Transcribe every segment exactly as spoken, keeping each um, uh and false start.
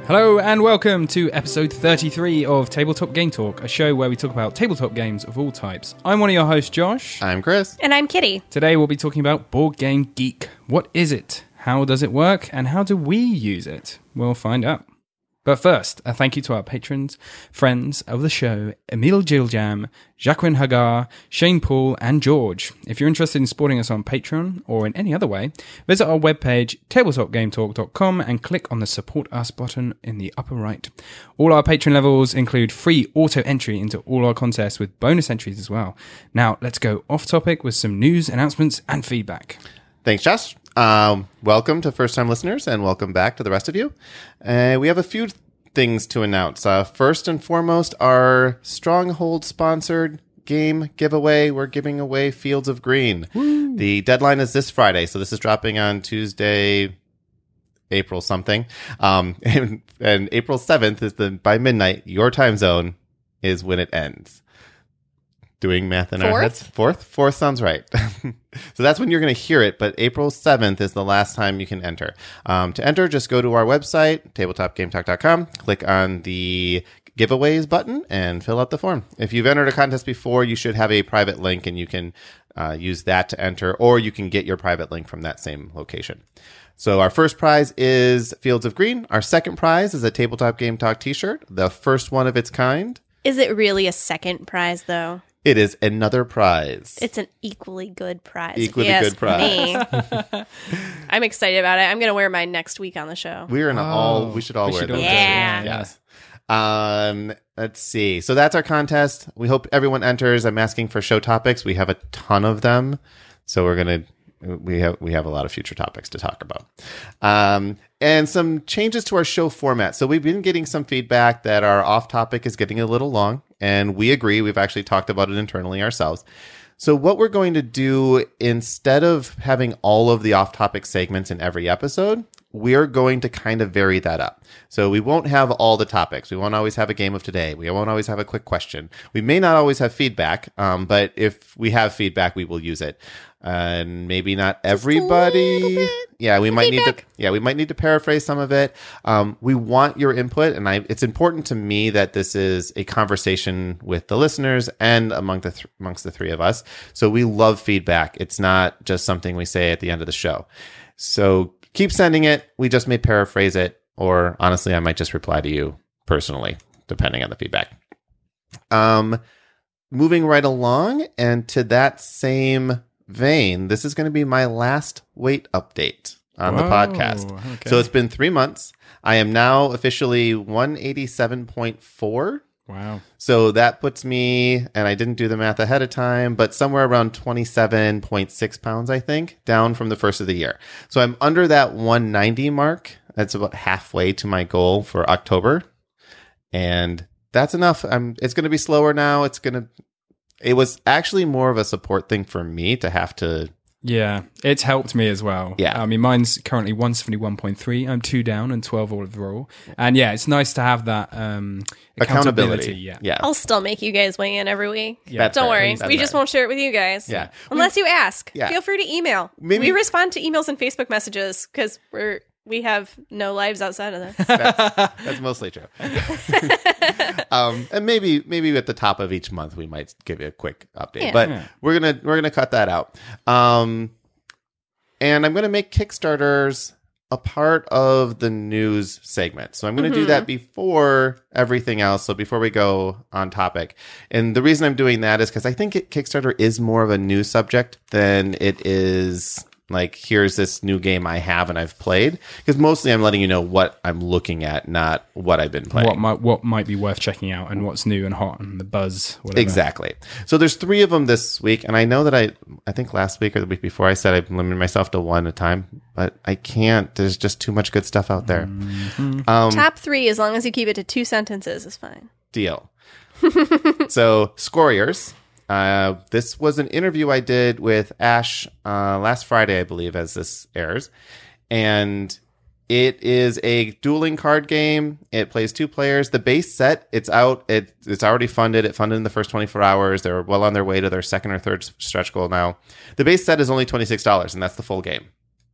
Hello and welcome to episode thirty-three of Tabletop Game Talk, a show where we talk about tabletop games of all types. I'm one of your hosts, Josh. I'm Chris. And I'm Kitty. Today we'll be talking about Board Game Geek. What is it? How does it work? And how do we use it? We'll find out. But first, a thank you to our patrons, friends of the show, Emil Giljam, Jacqueline Hagar, Shane Paul, and George. If you're interested in supporting us on Patreon or in any other way, visit our webpage, tabletop game talk dot com, and click on the Support Us button in the upper right. All our Patreon levels include free auto-entry into all our contests with bonus entries as well. Now, let's go off-topic with some news, announcements, and feedback. Thanks, Josh. Um, welcome to first-time listeners, and welcome back to the rest of you. Uh, we have a few things to announce. Uh, first and foremost, our Stronghold-sponsored game giveaway. We're giving away Fields of Green. Woo. The deadline is this Friday, so this is dropping on Tuesday, April something. Um, and, and April seventh is the by midnight. Your time zone is when it ends. Doing math in Fourth? our heads. Fourth? Fourth sounds right. So that's when you're going to hear it, but April seventh is the last time you can enter. Um, to enter, just go to our website, tabletop game talk dot com, click on the giveaways button, and fill out the form. If you've entered a contest before, you should have a private link, and you can uh, use that to enter, or you can get your private link from that same location. So our first prize is Fields of Green. Our second prize is a Tabletop Game Talk t-shirt, the first one of its kind. Is it really a second prize, though? It is another prize. It's an equally good prize. Equally if you good ask prize. Me. I'm excited about it. I'm going to wear mine next week on the show. We're gonna Oh, all. We should all we wear should them. all do it. Yeah. Yes. Um. Let's see. So that's our contest. We hope everyone enters. I'm asking for show topics. We have a ton of them, so we're gonna. We have we have a lot of future topics to talk about. Um. And some changes to our show format. So we've been getting some feedback that our off topic is getting a little long, and we agree. We've actually talked about it internally ourselves. So what we're going to do, instead of having all of the off-topic segments in every episode, we're going to kind of vary that up. So we won't have all the topics. We won't always have a game of today. We won't always have a quick question. We may not always have feedback, um, but if we have feedback, we will use it. And maybe not everybody. Yeah, we might feedback. need to. Yeah, we might need to paraphrase some of it. Um, we want your input, and I. It's important to me that this is a conversation with the listeners and among the th- amongst the three of us. So we love feedback. It's not just something we say at the end of the show. So keep sending it. We just may paraphrase it, or honestly, I might just reply to you personally, depending on the feedback. Um, moving right along, and to that same vein, this is going to be my last weight update on Whoa, the podcast. okay. So it's been three months. I am now officially one eighty-seven point four. Wow. So that puts me, and I didn't do the math ahead of time, but somewhere around twenty-seven point six pounds, I think, down from the first of the year. So I'm under that one ninety mark. That's about halfway to my goal for October. And that's enough. I'm, it's going to be slower now. It's going to, it was actually more of a support thing for me to have to. Yeah, it's helped me as well. Yeah. I mean, mine's currently one seventy-one point three. I'm two down and twelve overall. And yeah, it's nice to have that um, accountability. Accountability. Yeah. Yeah. I'll still make you guys weigh in every week. Yeah. That's Don't fair. worry. That's We just fair. won't share it with you guys. Yeah. Unless you ask. Yeah. Feel free to email. Maybe- We respond to emails and Facebook messages because we're we have no lives outside of this. That's, that's mostly true. um, and maybe maybe at the top of each month we might give you a quick update, Yeah. but Yeah. we're gonna we're gonna cut that out. Um, and I'm gonna make Kickstarters a part of the news segment, so I'm gonna do that before everything else. So before we go on topic, and the reason I'm doing that is because I think it, Kickstarter is more of a news subject than it is. Like, here's this new game I have and I've played. Because mostly I'm letting you know what I'm looking at, not what I've been playing. What might what might be worth checking out and what's new and hot and the buzz, whatever. Exactly. So there's three of them this week. And I know that I, I think last week or the week before I said I'd limit myself to one at a time. But I can't. There's just too much good stuff out there. Mm-hmm. Um, Top three, as long as you keep it to two sentences, is fine. Deal. So, Scoriers. Uh, this was an interview I did with Ash uh, last Friday, I believe, as this airs. And it is a dueling card game. It plays two players. The base set, it's out. It, it's already funded. It funded in the first twenty-four hours. They're well on their way to their second or third stretch goal now. The base set is only twenty-six dollars, and that's the full game.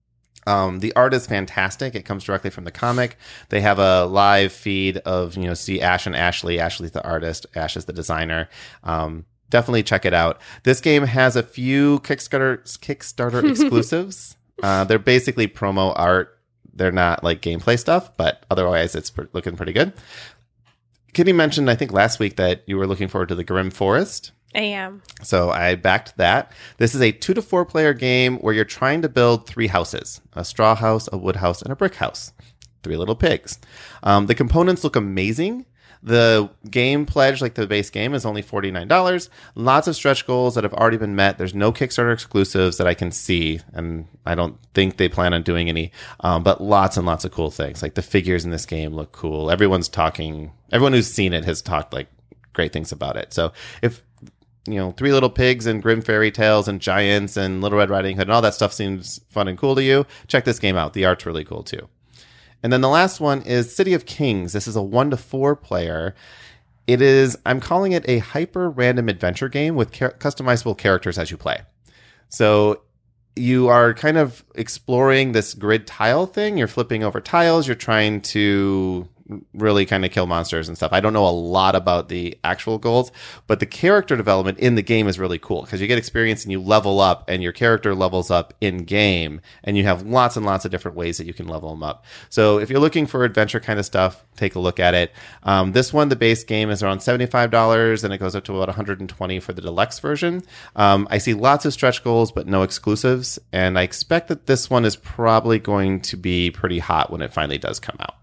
Um, the art is fantastic. It comes directly from the comic. They have a live feed of, you know, see Ash and Ashley. Ashley's the artist. Ash is the designer. Um, definitely check it out. This game has a few Kickstarter, Kickstarter exclusives. Uh, they're basically promo art. They're not like gameplay stuff, but otherwise it's pr- looking pretty good. Kitty mentioned, I think last week, that you were looking forward to the Grim Forest. I am. So I backed that. This is a two to four player game where you're trying to build three houses: a straw house, a wood house, and a brick house. Three little pigs. Um, the components look amazing. The game pledge, like the base game, is only forty-nine dollars. Lots of stretch goals that have already been met. There's no Kickstarter exclusives that I can see, and I don't think they plan on doing any. Um, but lots and lots of cool things. Like the figures in this game look cool. Everyone's talking. Everyone who's seen it has talked like great things about it. So if you know, Three Little Pigs and Grim Fairy Tales and Giants and Little Red Riding Hood and all that stuff seems fun and cool to you, check this game out. The art's really cool too. And then the last one is City of Kings. This is a one to four player. It is, I'm calling it a hyper random adventure game with ca- customizable characters as you play. So you are kind of exploring this grid tile thing. You're flipping over tiles. You're trying to really kind of kill monsters and stuff. I don't know a lot about the actual goals, but the character development in the game is really cool because you get experience and you level up and your character levels up in game, and you have lots and lots of different ways that you can level them up. So if you're looking for adventure kind of stuff, take a look at it. Um, this one, the base game, is around seventy-five dollars and it goes up to about one hundred twenty dollars for the deluxe version. Um, I see lots of stretch goals, but no exclusives. And I expect that this one is probably going to be pretty hot when it finally does come out.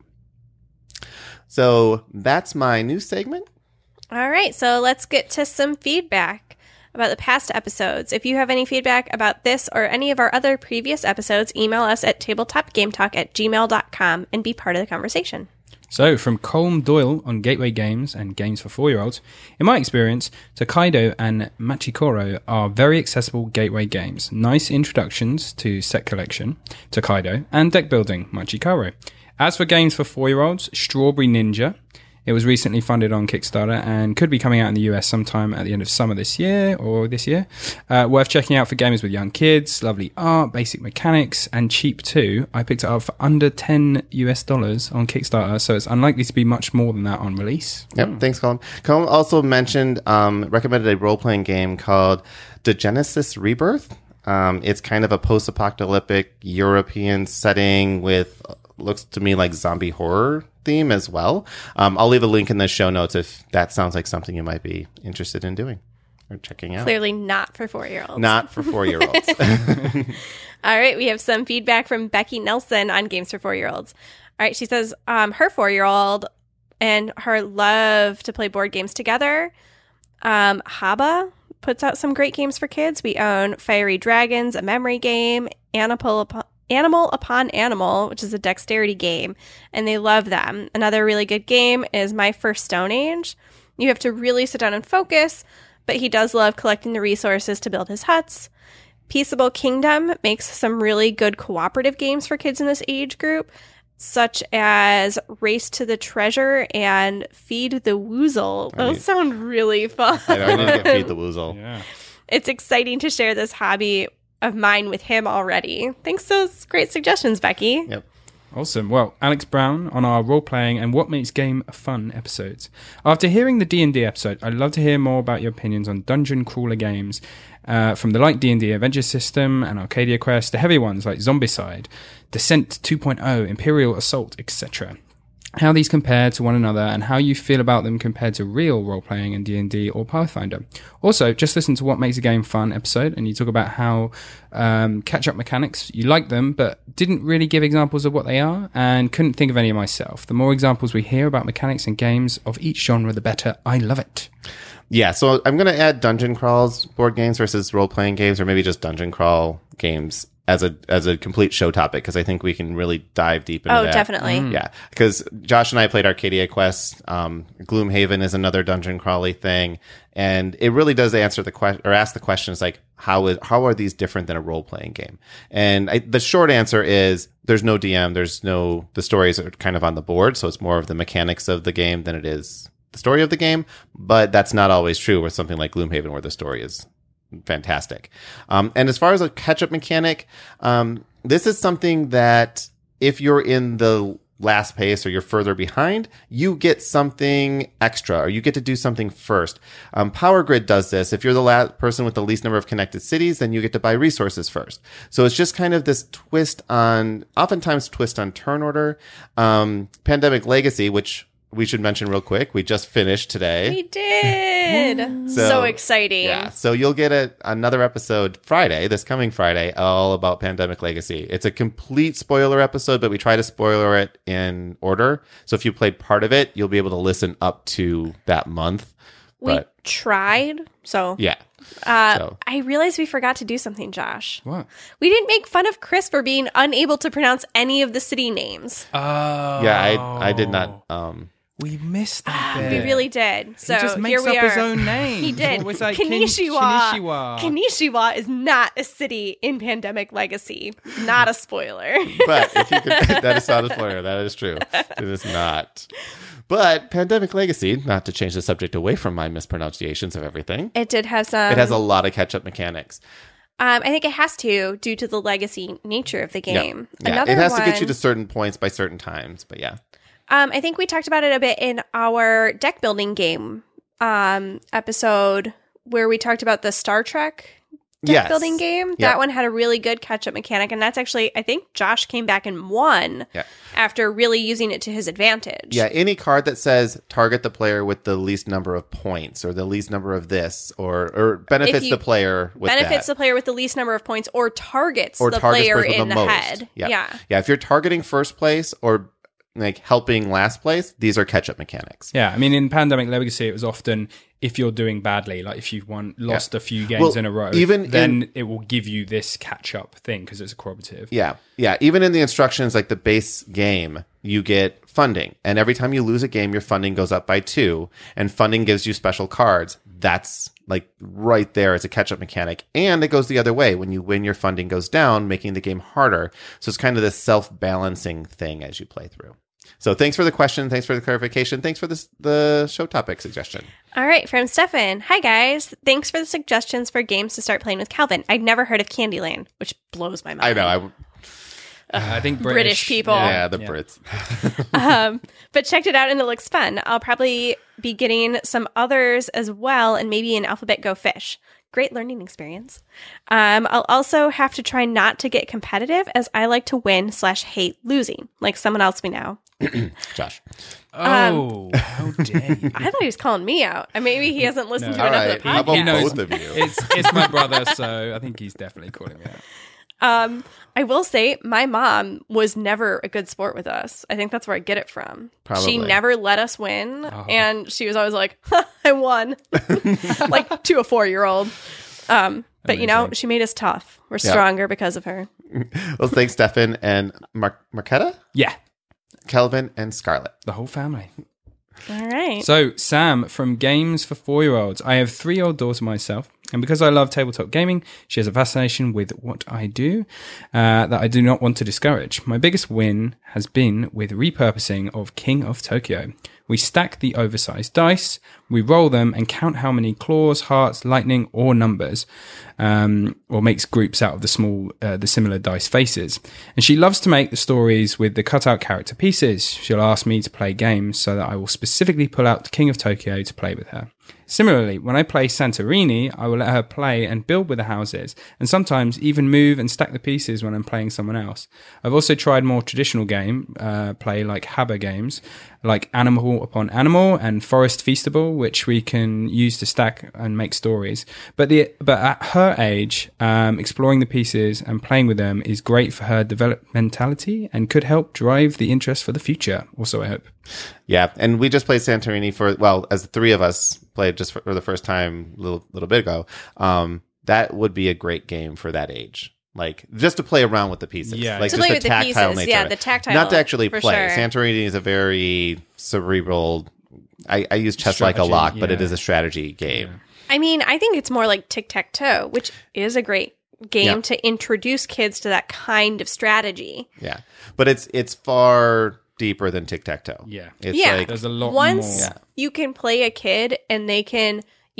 So that's my news segment. All right, so let's get to some feedback about the past episodes. If you have any feedback about this or any of our other previous episodes, email us at tabletopgametalk at gmail dot com and be part of the conversation. So, from Colm Doyle on Gateway Games and Games for four-year-olds, in my experience, Tokaido and Machikoro are very accessible gateway games. Nice introductions to set collection, Tokaido, and deck building, Machikoro. As for games for four-year-olds, Strawberry Ninja. It was recently funded on Kickstarter and could be coming out in the U S sometime at the end of summer this year or this year. Uh, worth checking out for gamers with young kids. Lovely art, basic mechanics, and cheap too. I picked it up for under ten U S dollars on Kickstarter, so it's unlikely to be much more than that on release. Yep, mm. Thanks, Colin. Colin also mentioned, um, recommended a role-playing game called The Genesis Rebirth. Um, it's kind of a post-apocalyptic European setting with, looks to me like zombie horror theme as well. Um, I'll leave a link in the show notes if that sounds like something you might be interested in doing or checking out. Clearly not for four-year-olds. Not for four-year-olds. All right, we have some feedback from Becky Nelson on Games for four-year-olds. All right, she says um, her four-year-old and her love to play board games together. Um, Haba puts out some great games for kids. We own Fiery Dragons, a memory game, Animal Animal Upon Animal, which is a dexterity game, and they love them. Another really good game is My First Stone Age. You have to really sit down and focus, but he does love collecting the resources to build his huts. Peaceable Kingdom makes some really good cooperative games for kids in this age group, such as Race to the Treasure and Feed the Woozle. Those I mean, sound really fun. I know, I need to get Feed the Woozle. Yeah. It's exciting to share this hobby of mine with him already. Thanks for those great suggestions, Becky. Yep. Awesome. Well, Alex Brown on our role-playing and what makes game fun episodes. After hearing the D and D episode, I'd love to hear more about your opinions on dungeon crawler games, uh, from the light D and D Adventure System and Arcadia Quest to heavy ones like Zombicide, Descent two point oh, Imperial Assault, et cetera. How these compare to one another and how you feel about them compared to real role-playing in D and D or Pathfinder. Also, just listen to What Makes a Game Fun episode, and you talk about how um, catch-up mechanics, you like them, but didn't really give examples of what they are, and couldn't think of any myself. The more examples we hear about mechanics and games of each genre, the better. I love it. Yeah, so I'm going to add dungeon crawls board games versus role-playing games, or maybe just dungeon crawl games as a as a complete show topic, because I think we can really dive deep into oh, that. Oh, definitely. Mm. Yeah, because Josh and I played Arcadia Quest. Um, Gloomhaven is another dungeon crawly thing, and it really does answer the question or ask the questions like, how is how are these different than a role-playing game? And I, the short answer is there's no D M, there's no the stories are kind of on the board, so it's more of the mechanics of the game than it is the story of the game. But that's not always true with something like Gloomhaven, where the story is fantastic. Um, and as far as a catch-up mechanic, um, this is something that if you're in the last pace or you're further behind, you get something extra or you get to do something first. Um, Power Grid does this. If you're the last person with the least number of connected cities, then you get to buy resources first. So it's just kind of this twist on, oftentimes twist on turn order. Um, Pandemic Legacy, which we should mention real quick, we just finished today. We did. so, so exciting. Yeah. So you'll get a, another episode Friday, this coming Friday, all about Pandemic Legacy. It's a complete spoiler episode, but we try to spoiler it in order. So if you played part of it, you'll be able to listen up to that month. We But tried. So yeah. Uh, So- I realized we forgot to do something, Josh. What? We didn't make fun of Chris for being unable to pronounce any of the city names. Oh. Yeah, I I did not um We missed that bit. We really did. So he just makes here we up are. his own name. He did. It's always like Kin- Kanishiwa. Kanishiwa. Kanishiwa is not a city in Pandemic Legacy. Not a spoiler. but if you could, that is not a spoiler. That is true. It is not. But Pandemic Legacy, not to change the subject away from my mispronunciations of everything, It did have some. it has a lot of catch-up mechanics. Um, I think it has to due to the legacy nature of the game. Yeah, yeah. Another It has one, to get you to certain points by certain times. But yeah. Um, I think we talked about it a bit in our deck building game um, episode where we talked about the Star Trek deck Yes. building game. Yep. That one had a really good catch up mechanic, and that's actually I think Josh came back and won Yeah. after really using it to his advantage. Yeah, any card that says target the player with the least number of points or the least number of this or or benefits you- the player with benefits that. the player with the least number of points or targets or the targets player person with in the, most. head. Yeah. Yeah. Yeah, if you're targeting first place or like helping last place, these are catch-up mechanics. Yeah, I mean, in Pandemic Legacy, it was often if you're doing badly, like if you've won, lost Yeah. a few games Well, in a row, even then in- it will give you this catch-up thing because it's a cooperative. Yeah. Yeah. Even in the instructions, like the base game, you get funding. And every time you lose a game, your funding goes up by two. And funding gives you special cards. That's like right there. It's a catch up mechanic. And it goes the other way. When you win, your funding goes down, making the game harder. So it's kind of this self balancing thing as you play through. So thanks for the question. Thanks for the clarification. Thanks for this, the show topic suggestion. All right, from Stefan. Hi, guys. Thanks for the suggestions for games to start playing with Calvin. I'd never heard of Candyland, which blows my mind. I know. I, Uh, I think British British, people. yeah, the Yeah. Brits. um, but checked it out and it looks fun. I'll probably be getting some others as well and maybe an Alphabet Go Fish. Great learning experience. Um, I'll also have to try not to get competitive as I like to win slash hate losing, like someone else we know. Josh. Oh, how dare you. I thought he was calling me out. Uh, Maybe he hasn't listened No. to All enough right. of the How about podcast. knows- both of you? It's, it's my brother, so I think he's definitely calling me out. Um, I will say my mom was never a good sport with us. I think that's where I get it from. Probably. She never let us win, Oh. and she was always like, huh, "I won," like to a four-year-old. Um, but you know, Amazing. she made us tough. We're Yeah. stronger because of her. Well, thanks, Stefan and Mar- Marquetta, Yeah, Kelvin, and Scarlett. the whole family. All right. So, Sam from Games for Four-Year-Olds. I have three-year-old daughter myself, and because I love tabletop gaming, she has a fascination with what I do uh, that I do not want to discourage. My biggest win has been with repurposing of King of Tokyo. We stack the oversized dice, we roll them and count how many claws, hearts, lightning, or numbers, um, or makes groups out of the small, uh, the similar dice faces. And she loves to make the stories with the cutout character pieces. She'll ask me to play games so that I will specifically pull out King of Tokyo to play with her. Similarly, when I play Santorini, I will let her play and build with the houses, and sometimes even move and stack the pieces when I'm playing someone else. I've also tried more traditional game uh, play like Habba games, like Animal Upon Animal and Forest Feastable, which we can use to stack and make stories. But the but at her age, um, exploring the pieces and playing with them is great for her developmentality and could help drive the interest for the future. Also, I hope. Yeah, and we just played Santorini for, well, as the three of us played just for, for the first time a little, little bit ago. Um, that would be a great game for that age. Like, just to play around with the pieces. Yeah. Like, To just play the with the tactile pieces, nature. yeah, of it. the tactile, Not to actually for play. sure. Santorini is a very cerebral, I, I use chess like a Strategy, lot, but it yeah. is a strategy game. I mean, I think it's more like tic-tac-toe, which is a great game Yeah. to introduce kids to that kind of strategy. Yeah. But it's it's far deeper than tic-tac-toe. Yeah. It's Yeah. like, There's a lot Once more. Yeah. you can play a kid and they can, you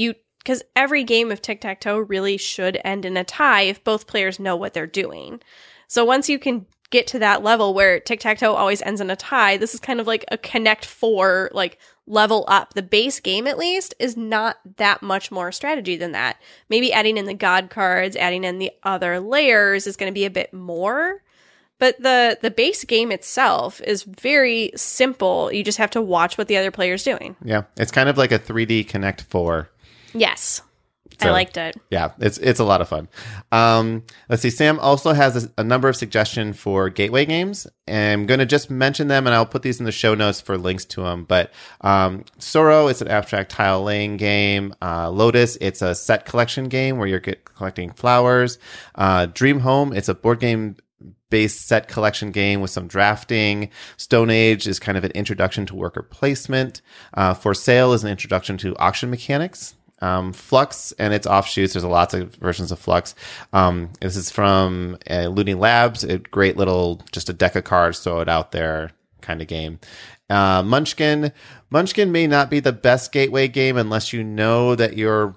because every game of tic-tac-toe really should end in a tie if both players know what they're doing. So once you can get to that level where tic-tac-toe always ends in a tie, this is kind of like a Connect Four, like level up. The base game, at least, is not that much more strategy than that. Maybe adding in the God cards, adding in the other layers is going to be a bit more. But the, the base game itself is very simple. You just have to watch what the other player's doing. Yeah, it's kind of like a three D Connect Four. Yes. So, I liked it. Yeah, it's it's a lot of fun. Um, let's see. Sam also has a, a number of suggestions for gateway games. And I'm going to just mention them, and I'll put these in the show notes for links to them. But um, Sorrow, it's an abstract tile laying game. Uh, Lotus, it's a set collection game where you're get, collecting flowers. Uh, Dream Home, it's a board game based set collection game with some drafting. Stone Age is kind of an introduction to worker placement. Uh, For Sale is an introduction to auction mechanics. Um, Flux and its offshoots, there's lots of versions of Flux. Um, this is from uh, Looney Labs, a great little, just a deck of cards, throw it out there kind of game. Uh, Munchkin. Munchkin may not be the best gateway game unless you know that you're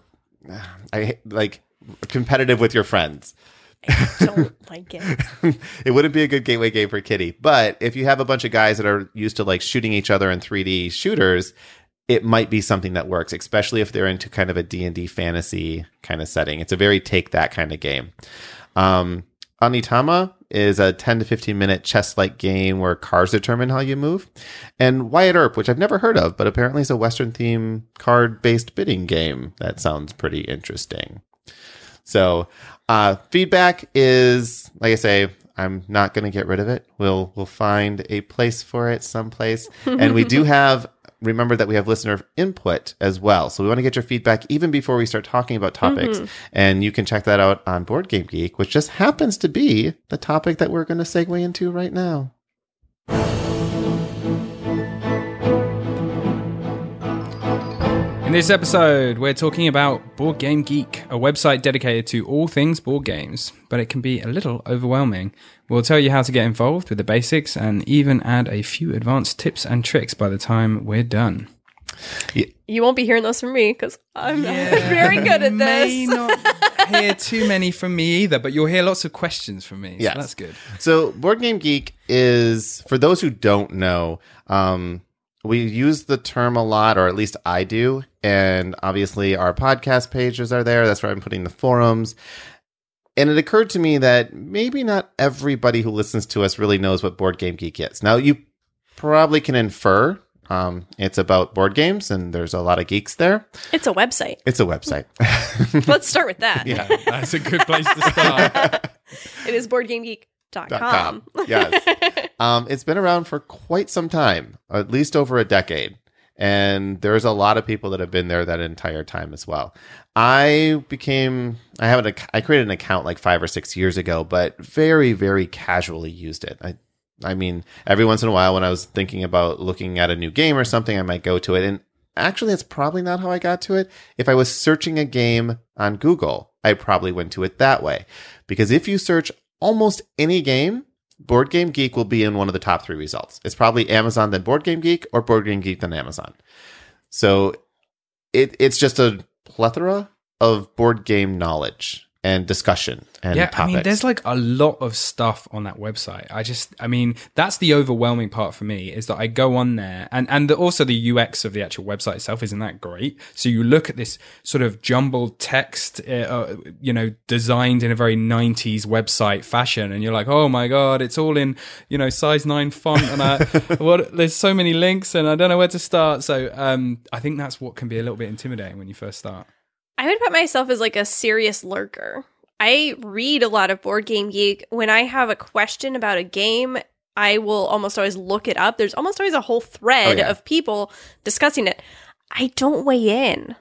I like competitive with your friends. I don't like it. It wouldn't be a good gateway game for Kitty. But if you have a bunch of guys that are used to like shooting each other in three D shooters, it might be something that works, especially if they're into kind of a D and D fantasy kind of setting. It's a very take that kind of game. Um, Onitama is a ten to fifteen minute chess-like game where cards determine how you move. And Wyatt Earp, which I've never heard of, but apparently is a Western theme card-based bidding game. That sounds pretty interesting. So uh, feedback is, like I say, I'm not going to get rid of it. We'll we'll find a place for it someplace. And we do have, remember that we have listener input as well. So we want to get your feedback even before we start talking about topics. Mm-hmm. And you can check that out on Board Game Geek, which just happens to be the topic that we're going to segue into right now. In this episode, we're talking about Board Game Geek, a website dedicated to all things board games, but it can be a little overwhelming. We'll tell you how to get involved with the basics and even add a few advanced tips and tricks by the time we're done. Yeah. You won't be hearing those from me because I'm yeah, not very good at this. You may not hear too many from me either, but you'll hear lots of questions from me. Yes. So that's good. So Board Game Geek is, for those who don't know, um, we use the term a lot, or at least I do. And obviously our podcast pages are there. That's where I'm putting the forums. And it occurred to me that maybe not everybody who listens to us really knows what Board Game Geek is. Now, you probably can infer um, it's about board games, and there's a lot of geeks there. It's a website. It's a website. Let's start with that. Yeah, that's a good place to start. It is board game geek dot com. Yes. Um, it's been around for quite some time, at least over a decade. And there's a lot of people that have been there that entire time as well. I became, I have an, I created an account like five or six years ago, but very, very casually used it. I, I mean, every once in a while when I was thinking about looking at a new game or something, I might go to it. And actually, it's probably not how I got to it. If I was searching a game on Google, I probably went to it that way. Because if you search almost any game, Board Game Geek will be in one of the top three results. It's probably Amazon, then Board Game Geek, or Board Game Geek, then Amazon. So it it's just a plethora of board game knowledge and discussion and yeah, topics. I mean, there's like a lot of stuff on that website. I just, I mean, that's the overwhelming part for me is that I go on there and, and the, also the U X of the actual website itself isn't that great. So you look at this sort of jumbled text, uh, you know, designed in a very nineties website fashion. And you're like, oh my God, it's all in, you know, size nine font. And I, what, there's so many links and I don't know where to start. So um, I think that's what can be a little bit intimidating when you first start. I would put myself as like a serious lurker. I read a lot of Board Game Geek. When I have a question about a game, I will almost always look it up. There's almost always a whole thread oh, yeah. of people discussing it. I don't weigh in.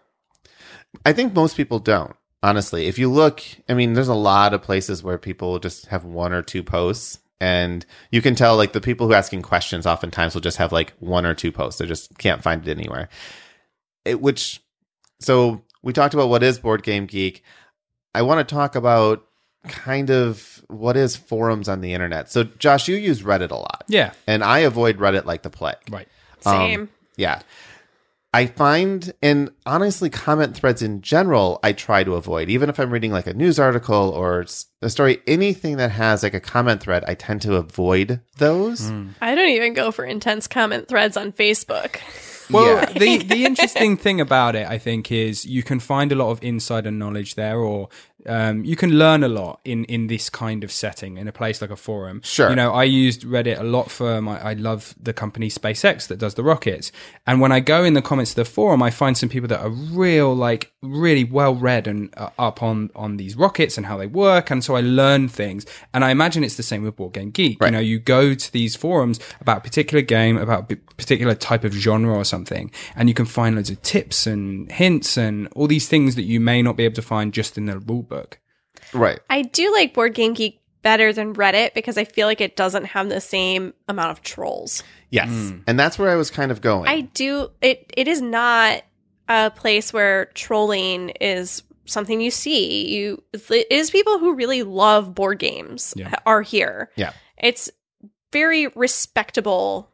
I think most people don't, honestly. If you look, I mean, there's a lot of places where people just have one or two posts. And you can tell, like, the people who are asking questions oftentimes will just have, like, one or two posts. They just can't find it anywhere. It, which, so... We talked about what is Board Game Geek. I want to talk about kind of what is forums on the internet. So, Josh, you use Reddit a lot. Yeah. And I avoid Reddit like the plague. Right. Same. Um, yeah. I find, and honestly, comment threads in general, I try to avoid. Even if I'm reading like a news article or a story, anything that has like a comment thread, I tend to avoid those. Mm. I don't even go for intense comment threads on Facebook. Well, Yeah. the, the interesting thing about it, I think, is you can find a lot of insider knowledge there, or um, you can learn a lot in, in this kind of setting in a place like a forum. Sure. You know, I used Reddit a lot for my, I love the company SpaceX that does the rockets. And when I go in the comments of the forum, I find some people that are real, like really well read and uh, up on, on these rockets and how they work. And so I learn things. And I imagine it's the same with Board Game Geek. Right. You know, you go to these forums about a particular game, about a particular type of genre or something, and you can find loads of tips and hints and all these things that you may not be able to find just in the rule book. Right. I do like Board Game Geek better than Reddit because I feel like it doesn't have the same amount of trolls. Yes. And that's where I was kind of going. I do it it is not a place where trolling is something you see. You it is people who really love board games Yeah. are here. Yeah. It's very respectable,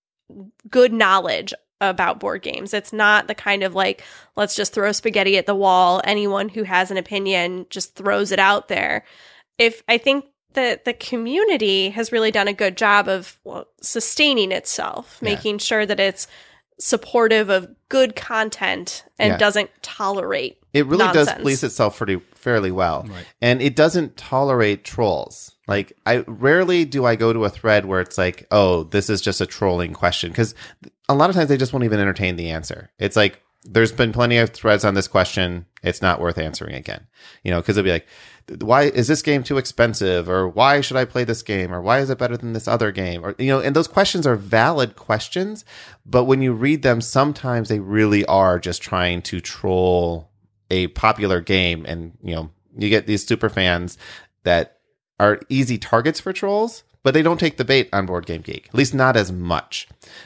good knowledge about board games. It's not the kind of like, let's just throw spaghetti at the wall. Anyone who has an opinion just throws it out there. If I think that the community has really done a good job of well, sustaining itself, Yeah. making sure that it's supportive of good content and Yeah. doesn't tolerate It really does nonsense. police itself pretty fairly well. Right. And it doesn't tolerate trolls. Like, I rarely do I go to a thread where it's like, oh, this is just a trolling question. Because a lot of times they just won't even entertain the answer. It's like, there's been plenty of threads on this question. It's not worth answering again. You know, because it'll be like, why is this game too expensive? Or why should I play this game? Or why is it better than this other game? Or, you know, and those questions are valid questions. But when you read them, sometimes they really are just trying to troll a popular game. And, you know, you get these super fans that are easy targets for trolls, but they don't take the bait on Board Game Geek, at least not as much.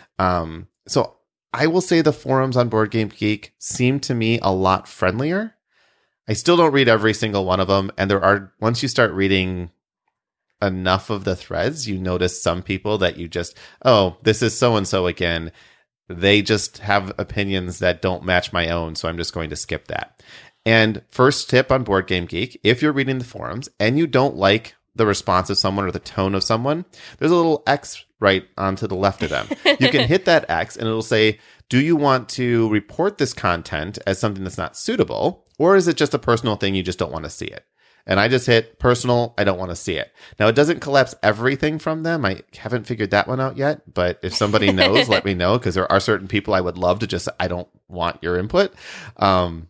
Um, so I will say the forums on Board Game Geek seem to me a lot friendlier. I still don't read every single one of them. And there are, once you start reading enough of the threads, you notice some people that you just, oh, this is so-and-so again. They just have opinions that don't match my own. So I'm just going to skip that. And first tip on Board Game Geek, if you're reading the forums and you don't like the response of someone or the tone of someone, there's a little X right onto the left of them. You can hit that X and it'll say, do you want to report this content as something that's not suitable? Or is it just a personal thing, you just don't want to see it? And I just hit personal, I don't want to see it. Now, it doesn't collapse everything from them. I haven't figured that one out yet. But if somebody knows, let me know, because there are certain people I would love to just, I don't want your input. Um,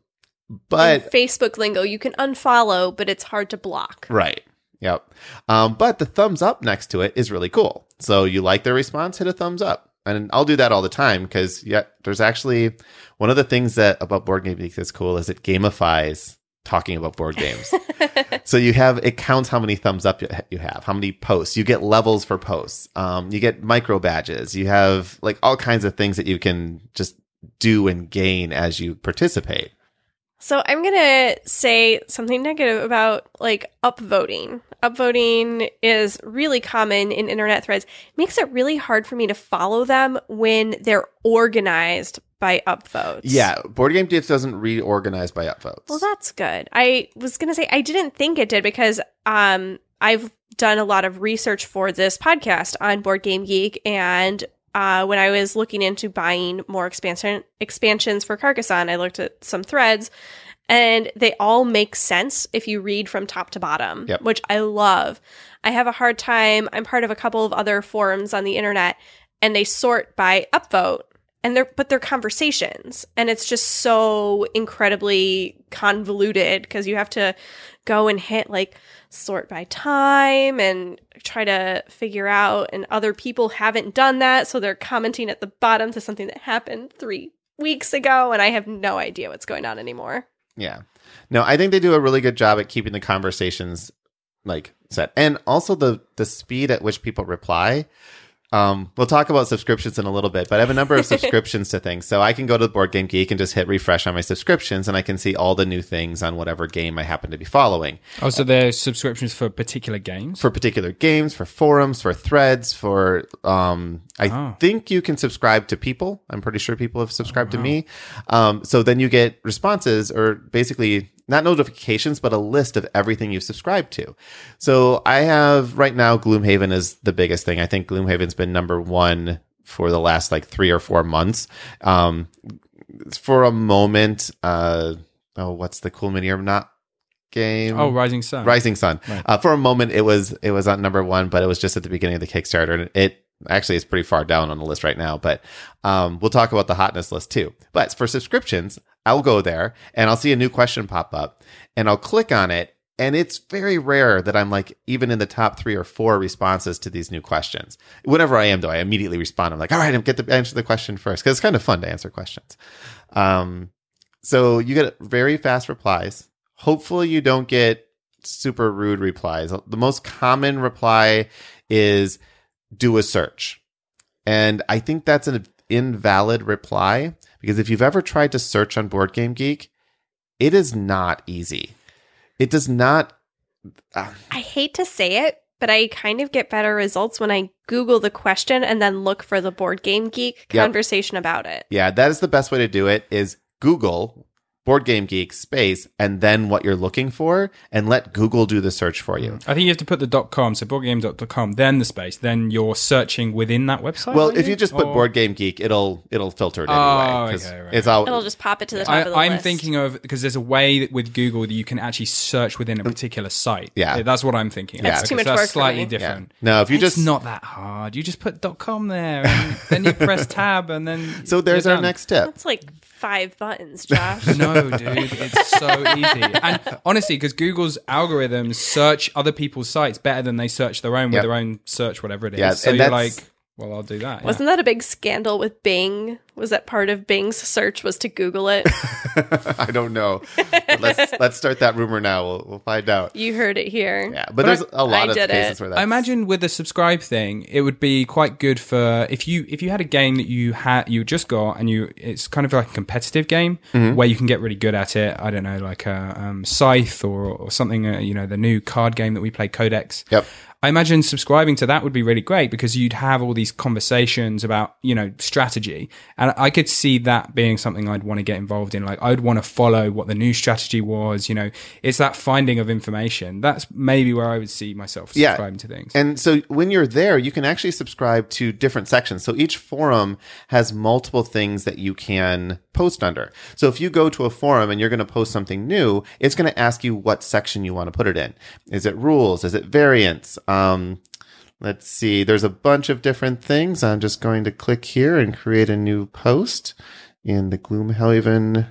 but In Facebook lingo, you can unfollow, but it's hard to block. Right. Yep. Um, but the thumbs up next to it is really cool. So you like their response, hit a thumbs up. And I'll do that all the time because yeah, there's actually one of the things that about Board Game Geek that's cool is it gamifies talking about board games. So you have, it counts how many thumbs up you have, how many posts. You get levels for posts. Um, you get micro badges. You have like all kinds of things that you can just do and gain as you participate. So I'm going to say something negative about like upvoting. Upvoting is really common in internet threads. It makes it really hard for me to follow them when they're organized by upvotes. Yeah, Board Game Geek doesn't reorganize by upvotes. Well, that's good. I was going to say I didn't think it did because um, I've done a lot of research for this podcast on Board Game Geek, and uh, when I was looking into buying more expansion expansions for Carcassonne, I looked at some threads, and they all make sense if you read from top to bottom, Yep. which I love. I have a hard time. I'm part of a couple of other forums on the internet, and they sort by upvote. And they're, but they're conversations, and it's just so incredibly convoluted because you have to go and hit like sort by time and try to figure out, and other people haven't done that. So they're commenting at the bottom to something that happened three weeks ago, and I have no idea what's going on anymore. Yeah. No, I think they do a really good job at keeping the conversations like set. And also the the speed at which people reply. Um, we'll talk about subscriptions in a little bit, but I have a number of subscriptions to things. So I can go to Board Game Geek and just hit refresh on my subscriptions, and I can see all the new things on whatever game I happen to be following. Oh, so they're subscriptions for particular games? For particular games, for forums, for threads, for um, I Oh. think you can subscribe to people. I'm pretty sure people have subscribed to me. Um, so then you get responses, or basically not notifications, but a list of everything you've subscribed to. So I have right now, Gloomhaven is the biggest thing. I think Gloomhaven's been number one for the last like three or four months. Um, for a moment, uh, oh, what's the cool mini or not game? Oh, Rising Sun. Rising Sun. Right. Uh, for a moment, it was it was on number one, but it was just at the beginning of the Kickstarter, and it actually is pretty far down on the list right now. But um, we'll talk about the hotness list too. But for subscriptions, I'll go there and I'll see a new question pop up, and I'll click on it. And it's very rare that I'm like even in the top three or four responses to these new questions. Whenever I am, though, I immediately respond. I'm like, all right, I'm get to answer the question first, because it's kind of fun to answer questions. Um, so you get very fast replies. Hopefully you don't get super rude replies. The most common reply is do a search. And I think that's an invalid reply, because if you've ever tried to search on Board Game Geek, it is not easy. It does not. Uh, I hate to say it, but I kind of get better results when I Google the question and then look for the Board Game Geek Yep. conversation about it. yeah, that is the best way to do it, is Google Board Game Geek space and then what you're looking for, and let Google do the search for you. I think you have to put the .com, so boardgame dot com, then the space, then you're searching within that website. Well, are if you just put Or- Board Game Geek, it'll it'll filter it Oh, anyway. 'cause okay, right. It's all It'll just pop it to the top I, of the I'm list. thinking of, because there's a way that with Google that you can actually search within a particular site. Yeah. That's what I'm thinking. of, That's because too much that's work for slightly me. different. Yeah. No, if you it's just- not that hard. You just put .com there, and then you press tab, and then So there's you're our done. next tip. That's like five buttons, Josh. No, dude, it's so easy. And honestly, because Google's algorithms search other people's sites better than they search their own with Yep. their own search, whatever it is. Yeah, so and you're that's- like, well, I'll do that. yeah. Wasn't that a big scandal with Bing? Was that part of Bing's search was to Google it? I don't know. But let's let's start that rumor now. We'll we'll find out. You heard it here. Yeah, but, But there's I- a lot I of did cases it. where that's... I imagine with the subscribe thing, it would be quite good for if you if you had a game that you had you just got, and you it's kind of like a competitive game Mm-hmm. where you can get really good at it. I don't know, like a um, Scythe or or something. Uh, you know, the new card game that we play, Codex. Yep. I imagine subscribing to that would be really great, because you'd have all these conversations about, you know, strategy. And I could see that being something I'd want to get involved in. Like, I'd want to follow what the new strategy was. You know, it's that finding of information. That's maybe where I would see myself Yeah. subscribing to things. And so when you're there, you can actually subscribe to different sections. So each forum has multiple things that you can post under. So if you go to a forum and you're going to post something new, it's going to ask you what section you want to put it in. Is it rules? Is it variants? Um, let's see. There's a bunch of different things. I'm just going to click here and create a new post in the Gloomhaven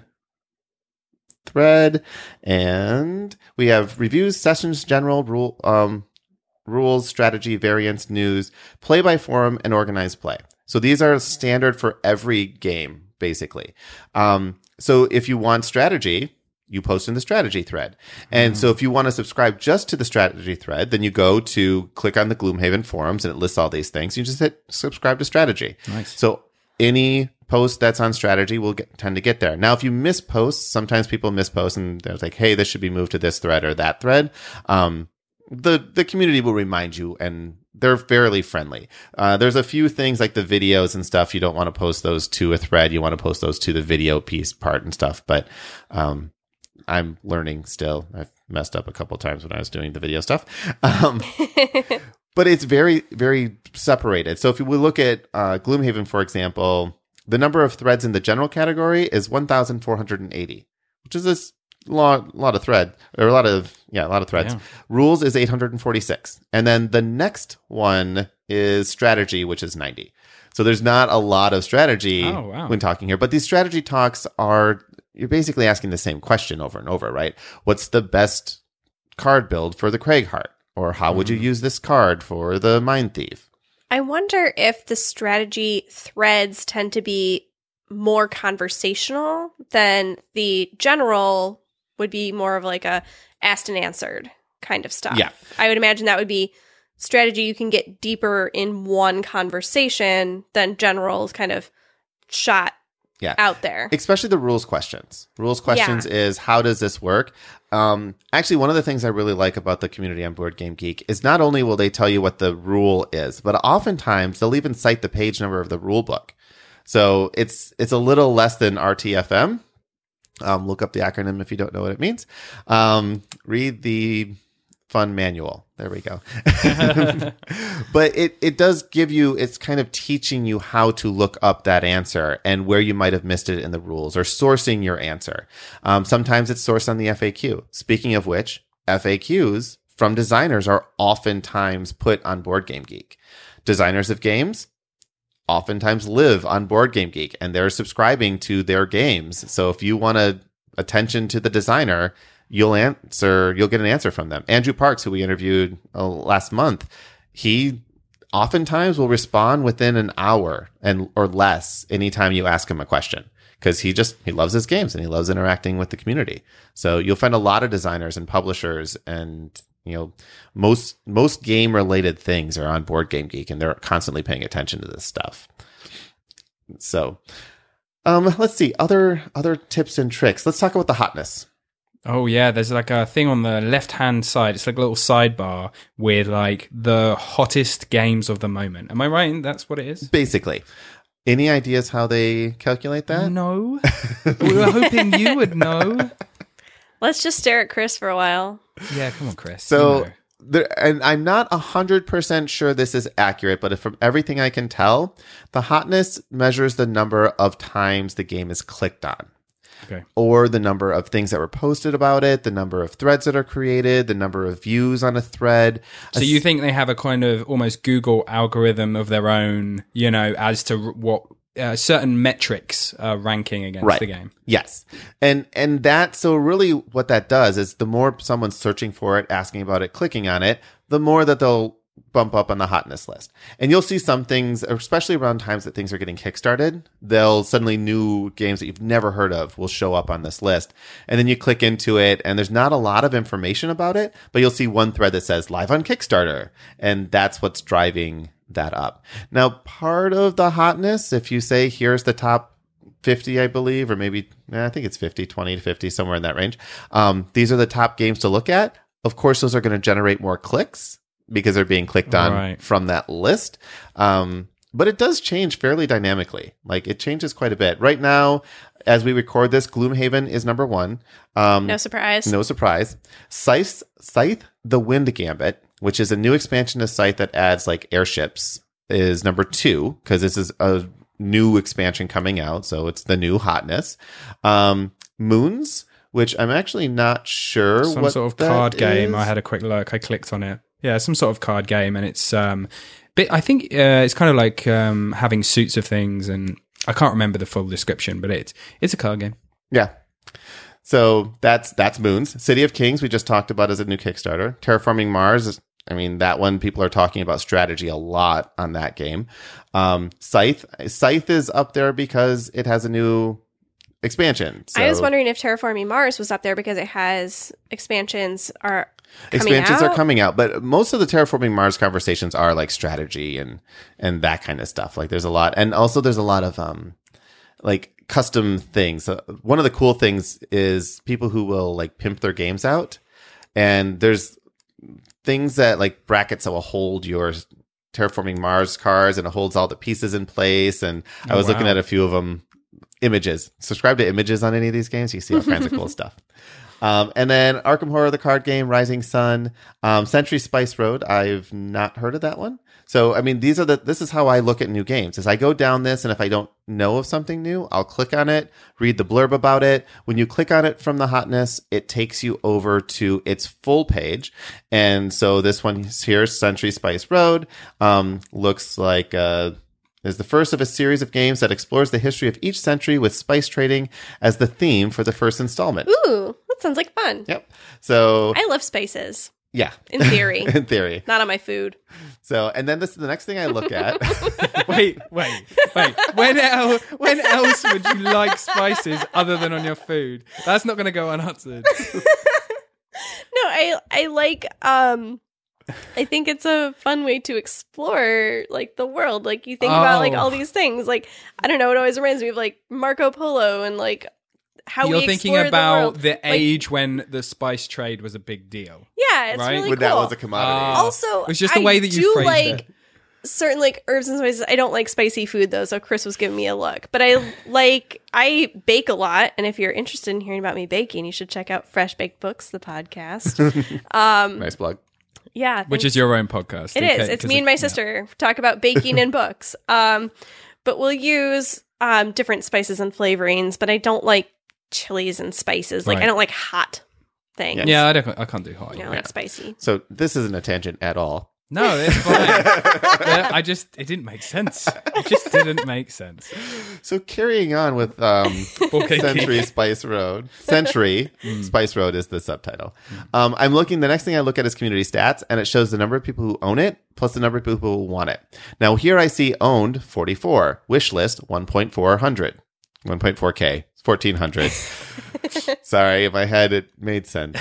thread. And we have reviews, sessions, general, rule, um, rules, strategy, variants, news, play by forum, and organized play. So these are standard for every game, basically. Um, so if you want strategy, you post in the strategy thread. And so if you want to subscribe just to the strategy thread, then you go to click on the Gloomhaven forums, and it lists all these things. You just hit subscribe to strategy. Nice. So any post that's on strategy will get, tend to get there. Now, if you miss posts, sometimes people miss posts and they're like, hey, this should be moved to this thread or that thread. Um, the, the community will remind you, and they're fairly friendly. Uh, there's a few things like the videos and stuff. You don't want to post those to a thread. You want to post those to the video piece part and stuff. But, um, I'm learning still. I've messed up a couple times when I was doing the video stuff. Um, but it's very, very separated. So if we look at uh, Gloomhaven, for example, the number of threads in the general category is one thousand four hundred eighty, which is a s- lot, lot of thread, or a lot of, yeah, a lot of threads. Yeah. Rules is eight hundred forty-six. And then the next one is strategy, which is ninety. So there's not a lot of strategy Oh, wow. when talking here, but these strategy talks are, you're basically asking the same question over and over, right? What's the best card build for the Craigheart? Or how would you use this card for the Mind Thief? I wonder if the strategy threads tend to be more conversational than the general would be more of like a asked and answered kind of stuff. Yeah. I would imagine that would be strategy you can get deeper in one conversation than general kind of shot Yeah. out there. Especially the rules questions. Rules questions yeah. is, how does this work? Um, actually, one of the things I really like about the community on Board Game Geek is not only will they tell you what the rule is, but oftentimes they'll even cite the page number of the rule book. So it's it's a little less than R T F M. Um, look up the acronym if you don't know what it means. Um, read the fun manual. There we go. But it, it does give you, it's kind of teaching you how to look up that answer and where you might have missed it in the rules, or sourcing your answer. Um, sometimes it's sourced on the F A Q. Speaking of which, F A Qs from designers are oftentimes put on Board Game Geek. Designers of games oftentimes live on Board Game Geek, and they're subscribing to their games. So if you want a attention to the designer, you'll answer, you'll get an answer from them. Andrew Parks, who we interviewed uh, last month, he oftentimes will respond within an hour and or less anytime you ask him a question, because he just, he loves his games and he loves interacting with the community. So you'll find a lot of designers and publishers, and you know, most most game related things are on Board Game Geek, and they're constantly paying attention to this stuff. So um, let's see, other other tips and tricks. Let's talk about the hotness. Oh yeah, there's like a thing on the left-hand side. It's like a little sidebar with like the hottest games of the moment. Am I right? That's what it is? Basically. Any ideas how they calculate that? No. We were hoping you would know. Let's just stare at Chris for a while. Yeah, come on, Chris. So, you know. there, and I'm not one hundred percent sure this is accurate, but if from everything I can tell, the hotness measures the number of times the game is clicked on. Okay. Or the number of things that were posted about it, the number of threads that are created, the number of views on a thread. So you think they have a kind of almost Google algorithm of their own, you know, as to what uh, certain metrics are ranking against right. the game? Yes. And and that, so really what that does is the more someone's searching for it, asking about it, clicking on it, the more that they'll bump up on the hotness list. And you'll see some things, especially around times that things are getting kickstarted, they'll suddenly new games that you've never heard of will show up on this list. And then you click into it and there's not a lot of information about it, but you'll see one thread that says live on Kickstarter. And that's what's driving that up. Now, part of the hotness, if you say, here's the top fifty, I believe, or maybe, I think it's fifty, twenty to fifty, somewhere in that range. Um, these are the top games to look at. Of course, those are going to generate more clicks, because they're being clicked on right. from that list. Um, but it does change fairly dynamically. Like, it changes quite a bit. Right now, as we record this, Gloomhaven is number one. Um, no surprise. No surprise. Scythe, Scythe, the Wind Gambit, which is a new expansion to Scythe that adds, like, airships, is number two, because this is a new expansion coming out, so it's the new hotness. Um, Moons, which I'm actually not sure Some what sort of that card game. is. I had a quick look. I clicked on it. Yeah, some sort of card game, and it's um, bit. I think uh, it's kind of like um, having suits of things, and I can't remember the full description, but it's it's a card game. Yeah. So that's that's Moons. City of Kings we just talked about as a new Kickstarter. Terraforming Mars. I mean, that one, people are talking about strategy a lot on that game. Um, Scythe. Scythe is up there because it has a new expansion. So I was wondering if Terraforming Mars was up there because it has expansions are coming expansions out. are coming out, but most of the Terraforming Mars conversations are like strategy and and that kind of stuff. Like, there's a lot, and also there's a lot of um like custom things. Uh, one of the cool things is people who will like pimp their games out, and there's things that like brackets that will hold your Terraforming Mars cards, and it holds all the pieces in place. And I Oh, was wow. looking at a few of them. Images. Subscribe to Images on any of these games. You see all kinds of cool stuff. Um, and then Arkham Horror, the card game, Rising Sun, um, Century Spice Road. I've not heard of that one. So, I mean, these are the, this is how I look at new games. Is I go down this, and if I don't know of something new, I'll click on it, read the blurb about it. When you click on it from the hotness, it takes you over to its full page. And so this one here, Century Spice Road, um, looks like, uh, is the first of a series of games that explores the history of each century with spice trading as the theme for the first installment. Ooh, that sounds like fun. Yep. So, I love spices. yeah. In theory. In theory. Not on my food. So, and then this is the next thing I look at. Wait, wait, wait. When else? When else would you like spices other than on your food? That's not going to go unanswered. No, I I like um I think it's a fun way to explore like the world. Like you think about like Oh. all these things. Like I don't know, it always reminds me of like Marco Polo and like how You're we thinking explore about the, world. the Like, age when the spice trade was a big deal. yeah, it's right? really when cool. that was a commodity. Ah. Also, It's just the I way that you do phrased like it. certain like herbs and spices. I don't like spicy food though, so Chris was giving me a look. But I like I bake a lot, and if you're interested in hearing about me baking, you should check out Fresh Baked Books, the podcast. um, Nice plug. yeah, Which thanks. is your own podcast. It is. It's me and my sister talk about baking and books. Um, but we'll use um different spices and flavorings. But I don't like chilies and spices. Like Right. I don't like hot things. Yeah, I don't. I can't do hot. I don't like spicy. So this isn't a tangent at all. No, it's fine. Yeah, I just it didn't make sense. It just didn't make sense. So carrying on with um, Okay. Century Spice Road. Century Spice Road is the subtitle. Um, I'm looking, the next thing I look at is community stats, and it shows the number of people who own it plus the number of people who want it. Now here I see owned forty-four, wish list one point four hundred, one point four K, fourteen hundred. Sorry, in my head it made sense.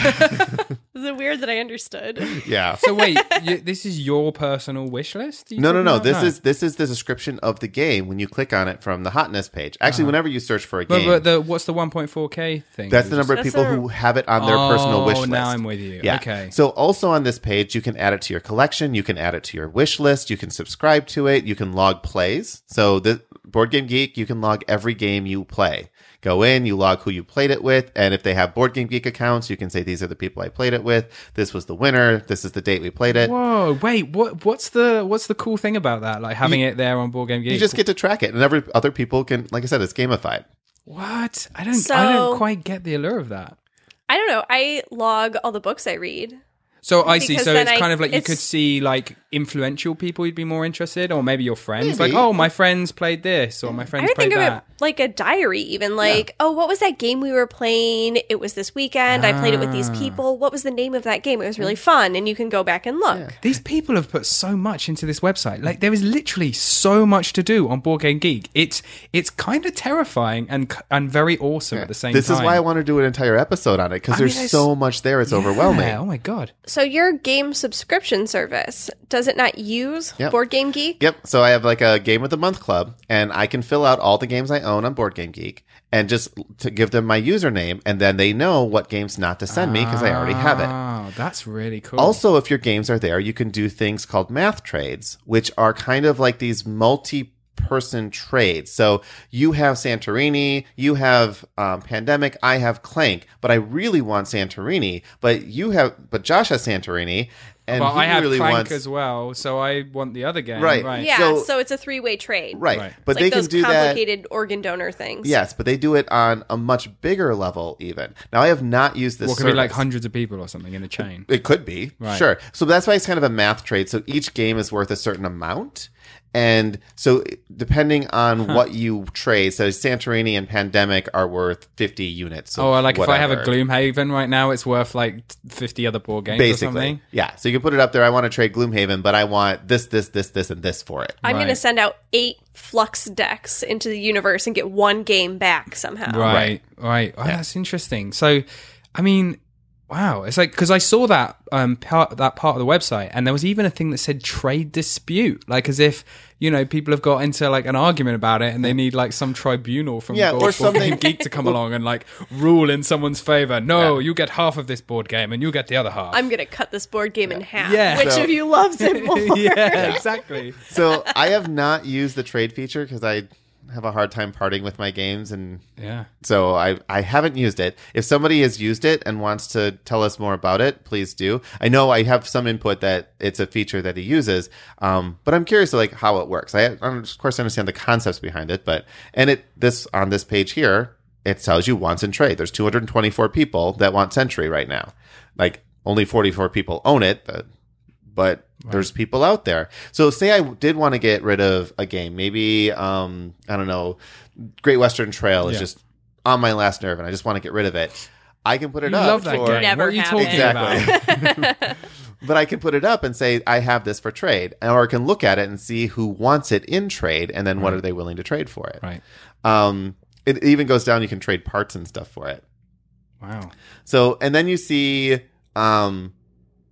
Is it weird that I understood? Yeah. So wait, you, this is your personal wish list? Are you No, no, talking no. about? This is this is the description of the game when you click on it from the hotness page. Actually, whenever you search for a But, game, but the what's the one point four K thing? that's You the just- number of That's people a- who have it on their personal wish Oh, list. now I'm with you. Yeah. Okay. So also on this page, you can add it to your collection. You can add it to your wish list. You can subscribe to it. You can log plays. So the Board Game Geek, you can log every game you play. Go in, you log who you played it with, and if they have Board Game Geek accounts, you can say these are the people I played it with. This was the winner. This is the date we played it. Whoa, wait, what? What's the what's the cool thing about that? Like having it there on Board Game Geek. You just get to track it, and every other people can, like I said, it's gamified. what? I don't. I So- don't quite get the allure of that. I don't know. I log all the books I read. So I see. Because So then it's I- kind of like you it's- could see like influential people you'd be more interested, or maybe your friends. Maybe. Like, oh, my friends played this, or my I friends would played think of that. it like a diary, even like, oh, what was that game we were playing? It was this weekend. I played it with these Ah. people. What was the name of that game? It was really fun, and you can go back and look. These people have put so much into this website. Like there is literally so much to do on Board Game Geek. It's it's kind of terrifying and and very awesome at the same This time. is why I want to do an entire episode on it, because I there's mean, there's- so much there. It's overwhelming. Yeah, oh my god. So your game subscription service, does it not use Yep. Board Game Geek? Yep. So I have like a game of the month club, and I can fill out all the games I own on Board Game Geek and just to give them my username, and then they know what games not to send me because I already have it. Oh, that's really cool. Also, if your games are there, you can do things called math trades, which are kind of like these multi person trades. So you have Santorini, you have um, Pandemic, I have Clank, but I really want Santorini, but you have, but Josh has Santorini, and well, he I have really Clank wants, as well, so I want the other game. Right. Right. Yeah, So- so, it's a three-way trade. right. Right. But It's they like can those do that. complicated organ donor things. Yes, but they do it on a much bigger level even. Now, I have not used this Well, it could be like service. hundreds of people or something in a chain. It could be. Right. Sure. So that's why it's kind of a math trade. So each game is worth a certain amount. And so depending on what you trade, so Santorini and Pandemic are worth fifty units. of Oh, like if I have a whatever. Gloomhaven right now, it's worth like fifty other board games or Basically. something. Yeah. So you can put it up there. I want to trade Gloomhaven, but I want this, this, this, this, and this for it. I'm going to Right. send out eight flux decks into the universe and get one game back somehow. Right, right. Oh, that's interesting. So, I mean, wow, it's like because I saw that um part that part of the website, and there was even a thing that said trade dispute, like as if you know people have got into like an argument about it, and they need like some tribunal from Yeah, Board, or Board something- Game Geek to come along and like rule in someone's favor. No, you get half of this board game, and you get the other half. I'm going to cut this board game in half. Yeah. Which So- of you loves it more? yeah, exactly. So I have not used the trade feature because I have a hard time parting with my games, and Yeah. so I, I haven't used it. If somebody has used it and wants to tell us more about it, please do. I know I have some input that it's a feature that he uses, um, but I'm curious to like how it works. I, I of course understand the concepts behind it, but and it this on this page here it tells you wants and trade. There's two hundred twenty-four people that want Century right now. Like only forty-four people own it, but, but there's people out there. So say I did want to get rid of a game, maybe um, I don't know, Great Western Trail is Yeah. just on my last nerve, and I just want to get rid of it. I can put it You up. love that for, game. Never what are you happened. talking Exactly. about? But I can put it up and say I have this for trade, or I can look at it and see who wants it in trade, and then what Right. are they willing to trade for it. Right. Um, it even goes down. You can trade parts and stuff for it. Wow. So, and then you see um,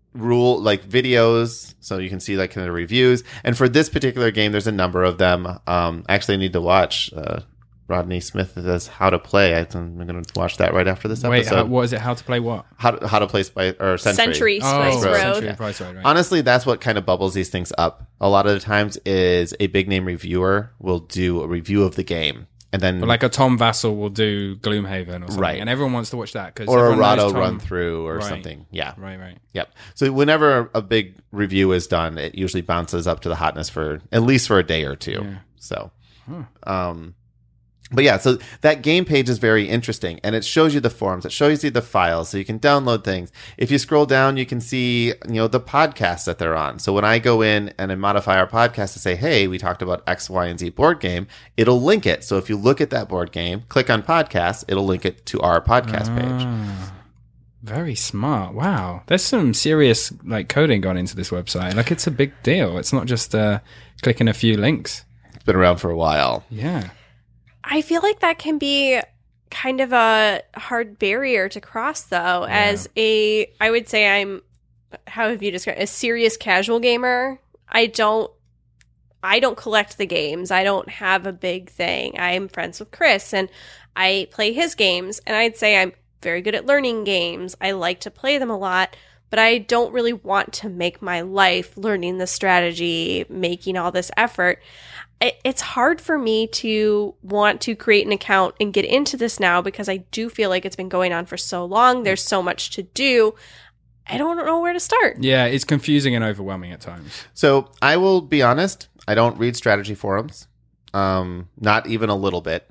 rule like videos, so you can see like kind of reviews. And for this particular game, there's a number of them. Um, I actually need to watch uh, Rodney Smith says How to Play. I, I'm going to watch that right after this Wait, episode. how, what is it? How to play what? How to, how to play Spice or Century. Century Spice oh, Road. Century Spice Road, right. Honestly, that's what kind of bubbles these things up. A lot of the times is a big name reviewer will do a review of the game. And then, But like a Tom Vassell will do Gloomhaven or something, Right. and everyone wants to watch that because or a everyone knows Rado Tom- run through or Right. something. Yeah. Right, right. Yep. So whenever a big review is done, it usually bounces up to the hotness for at least for a day or two. Yeah. So, Huh. um, but yeah, so that game page is very interesting, and it shows you the forums. It shows you the files, so you can download things. If you scroll down, you can see, you know, the podcasts that they're on. So when I go in and I modify our podcast to say, hey, we talked about X, Y, and Z board game, it'll link it. So if you look at that board game, click on podcasts, it'll link it to our podcast page. Ah, very smart. Wow, there's some serious like coding gone into this website. Like it's a big deal. It's not just uh, clicking a few links. It's been around for a while. Yeah. I feel like that can be kind of a hard barrier to cross, though. Yeah. As a, I would say I'm, how have you described, a serious casual gamer. I don't, I don't collect the games. I don't have a big thing. I'm friends with Chris, and I play his games, and I'd say I'm very good at learning games. I like to play them a lot, but I don't really want to make my life learning the strategy, making all this effort. It's hard for me to want to create an account and get into this now because I do feel like it's been going on for so long. There's so much to do. I don't know where to start. Yeah, it's confusing and overwhelming at times. So I will be honest, I don't read strategy forums. Um, not even a little bit.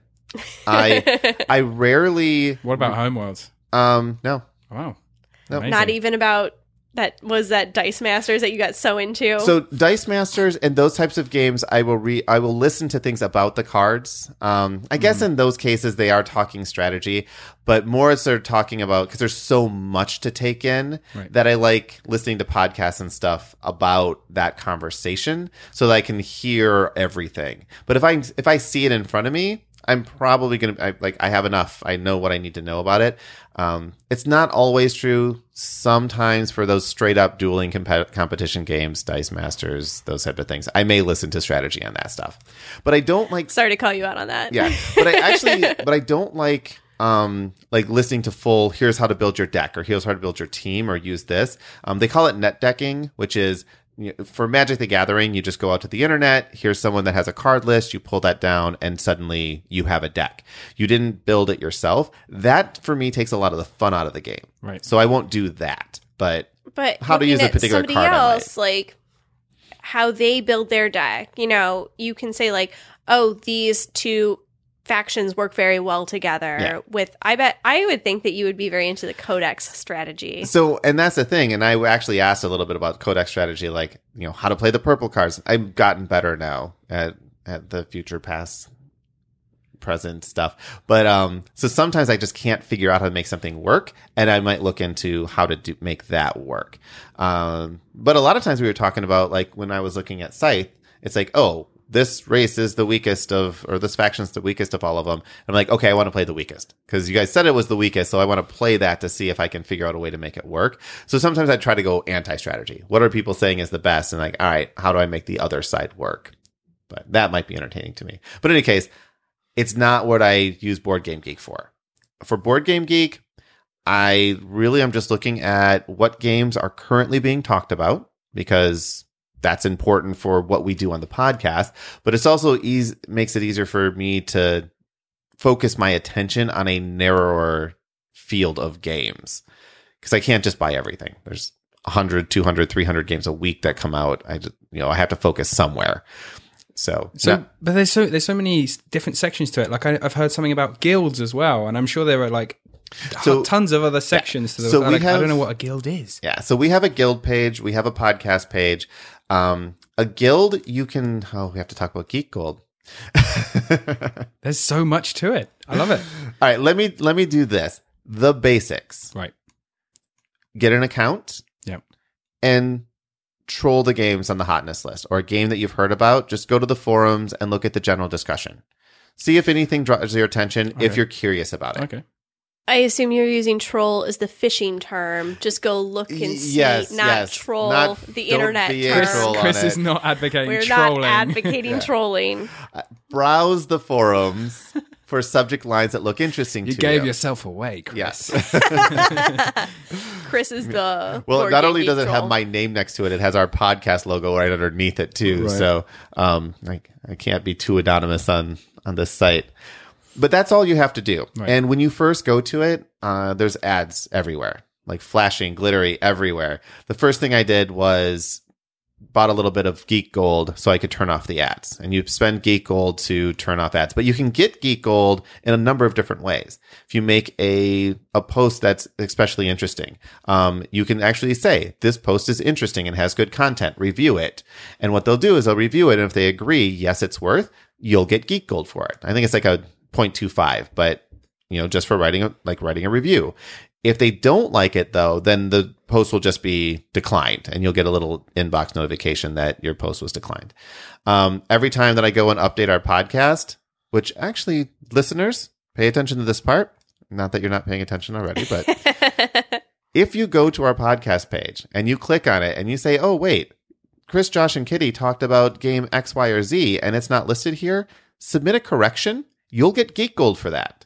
I I rarely What about Homeworlds? um no. Wow. Nope. Amazing. Not even about that. Was that Dice Masters that you got so into? So Dice Masters and those types of games, I will re I will listen to things about the cards. Um, I guess in those cases they are talking strategy, but more as they're talking about because there's so much to take in Right. that I like listening to podcasts and stuff about that conversation so that I can hear everything. But if I if I see it in front of me, I'm probably gonna I, like I have enough. I know what I need to know about it. Um, it's not always true. Sometimes for those straight up dueling comp- competition games, Dice Masters, those type of things, I may listen to strategy on that stuff. But I don't like. Sorry to call you out on that. Yeah, but I actually, but I don't like. Um, like listening to full. Here's how to build your deck, or here's how to build your team, or use this. Um, they call it net decking, which is. For Magic the Gathering, you just go out to the internet. Here's someone that has a card list. You pull that down, and suddenly you have a deck. You didn't build it yourself. That, for me, takes a lot of the fun out of the game. Right. So I won't do that. But But how to looking use a at particular somebody card, I might. else, like how they build their deck. You know, you can say like, oh, these two factions work very well together. Yeah. With, I bet I would think that you would be very into the Codex strategy. So, and that's the thing. And I actually asked a little bit about Codex strategy, like, you know, how to play the purple cards. I've gotten better now at, at the future, past, present stuff. But, um, so sometimes I just can't figure out how to make something work. And I might look into how to do, make that work. Um, but a lot of times we were talking about, like, when I was looking at Scythe, it's like, oh, this race is the weakest of, or this faction's the weakest of all of them. I'm like, okay, I want to play the weakest because you guys said it was the weakest. So I want to play that to see if I can figure out a way to make it work. So sometimes I try to go anti-strategy. What are people saying is the best? And like, all right, how do I make the other side work? But that might be entertaining to me. But in any case, it's not what I use Board Game Geek for. For Board Game Geek, I really am just looking at what games are currently being talked about because that's important for what we do on the podcast, but it's also easy, makes it easier for me to focus my attention on a narrower field of games because I can't just buy everything. There's one hundred, two hundred, three hundred games a week that come out. I just, you know, I have to focus somewhere. So, So, not- but there's so there's so many s- different sections to it. Like I, I've heard something about guilds as well, and I'm sure there are like So- tons of other sections to the. So we like, I have- don't know what a guild is. yeah. So we have a guild page. We have a podcast page. Um, a guild, you can, oh, we have to talk about Geek Gold. There's so much to it. I love it. All right, let me let me do this. The basics. Right. Get an account Yep. and troll the games on the hotness list or a game that you've heard about. Just go to the forums and look at the general discussion. See if anything draws your attention if Okay. you're curious about it. Okay. I assume you're using troll as the fishing term. Just go look and see, Yes, not yes. troll Not- the don't internet be a term. troll on Chris it. is not advocating We're trolling. not advocating trolling. Browse the forums for subject lines that look interesting you to gave you. yourself away, Chris. Yes. Chris is the Well, board not game only geek does it troll. have my name next to it, it has our podcast logo right underneath it too. Right. So um, I, I can't be too anonymous on on this site. But that's all you have to do. Right. And when you first go to it, uh, there's ads everywhere, like flashing, glittery everywhere. The first thing I did was bought a little bit of Geek Gold so I could turn off the ads. And you spend Geek Gold to turn off ads. But you can get Geek Gold in a number of different ways. If you make a a post that's especially interesting, um, you can actually say, this post is interesting and has good content. Review it. And what they'll do is they'll review it. And if they agree, yes, it's worth, you'll get Geek Gold for it. I think it's like a zero point two five, but you know, just for writing a, like writing a review. If they don't like it though, then the post will just be declined and you'll get a little inbox notification that your post was declined. Um, every time that I go and update our podcast, which actually listeners pay attention to this part. Not that you're not paying attention already, but if you go to our podcast page and you click on it and you say, oh, wait, Chris, Josh, and Kitty talked about game X, Y, or Z and it's not listed here, submit a correction. You'll get Geek Gold for that.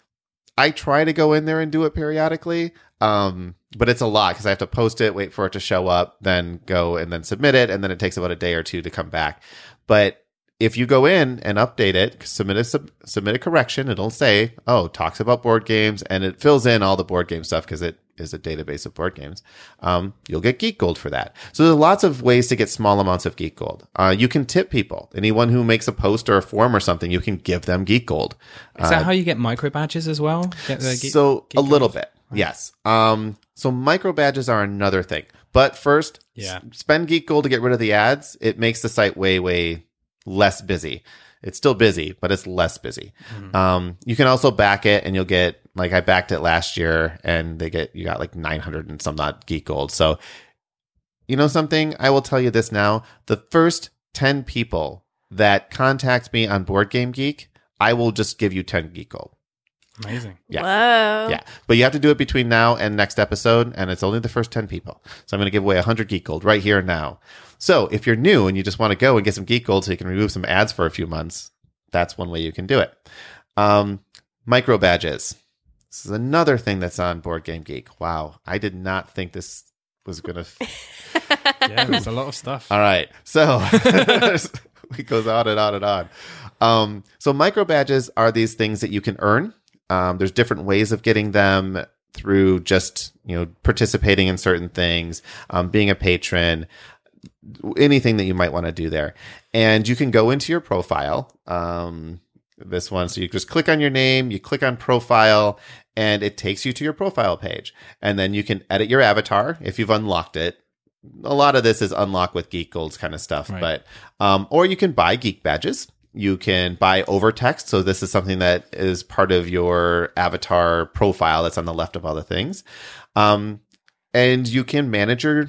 I try to go in there and do it periodically, um, but it's a lot because I have to post it, wait for it to show up, then go and then submit it, and then it takes about a day or two to come back. But if you go in and update it, submit a sub- submit a correction, it'll say, "Oh, talks about board games," and it fills in all the board game stuff because it is a database of board games. Um, you'll get Geek Gold for that. So there's lots of ways to get small amounts of Geek Gold. Uh, you can tip people. Anyone who makes a post or a form or something, you can give them Geek Gold. Is that how you get micro badges as well? Get the geek- So geek a little cards? bit, yes. Um, so micro badges are another thing, but first, Yeah. s- spend Geek Gold to get rid of the ads. It makes the site way, way less busy. It's still busy, but it's less busy. Mm-hmm. Um, you can also back it, and you'll get like I backed it last year, and they get you got like nine hundred and some odd Geek Gold. So, you know something? I will tell you this now: the first ten people that contact me on Board Game Geek, I will just give you ten Geek Gold. Amazing. Yeah. Whoa. Yeah, but you have to do it between now and next episode, and it's only the first ten people. So I'm going to give away one hundred Geek Gold right here and now. So if you're new and you just want to go and get some Geek Gold so you can remove some ads for a few months, that's one way you can do it. Um, micro badges. This is another thing that's on Board Game Geek. Wow, I did not think this was going to... F- Yeah, there's a lot of stuff. All right. So it goes on and on and on. Um, so micro badges are these things that you can earn. Um, there's different ways of getting them through just, you know, participating in certain things, um, being a patron, anything that you might want to do there. And you can go into your profile. Um, this one. So you just click on your name, you click on profile, and it takes you to your profile page. And then you can edit your avatar if you've unlocked it. A lot of this is unlock with Geek Golds kind of stuff, Right. but, um, or you can buy Geek badges. You can buy overtext. So this is something that is part of your avatar profile that's on the left of all the things. Um, and you can manage your,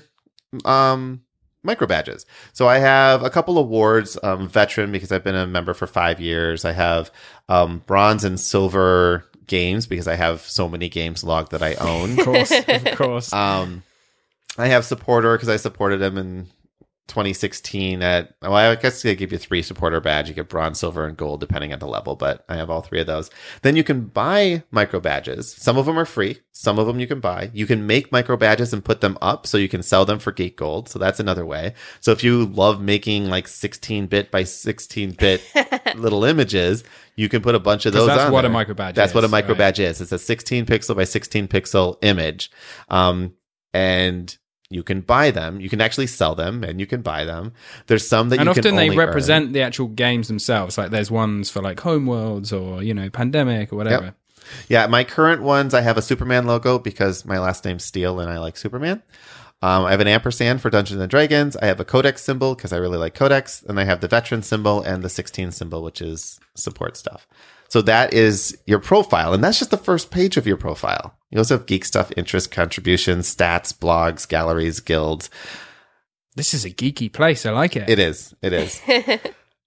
um, micro badges. So I have a couple awards, um, veteran because I've been a member for five years. I have, um, bronze and silver games because I have so many games logged that I own. Of course, of course. Um, I have supporter because I supported him in twenty sixteen at, well, I guess they give you three supporter badge. You get bronze, silver, and gold depending on the level, but I have all three of those. Then you can buy micro badges. Some of them are free. Some of them you can buy. You can make micro badges and put them up so you can sell them for Geek Gold. So that's another way. So if you love making like sixteen bit by sixteen bit little images, you can put a bunch of 'Cause those that's on what a there. micro badge That's is, what a micro right. badge is. It's a sixteen pixel by sixteen pixel image. Um, and you can buy them. You can actually sell them, and you can buy them. There's some that And you can often they only represent earn. the actual games themselves. Like there's ones for like Homeworlds or, you know, Pandemic or whatever. Yep. Yeah, my current ones, I have a Superman logo because my last name's Steele and I like Superman. Um, I have an ampersand for Dungeons and Dragons. I have a Codex symbol because I really like Codex. And I have the veteran symbol and the sixteen symbol, which is support stuff. So that is your profile. And that's just the first page of your profile. You also have geek stuff, interest, contributions, stats, blogs, galleries, guilds. This is a geeky place. I like it. It is. It is.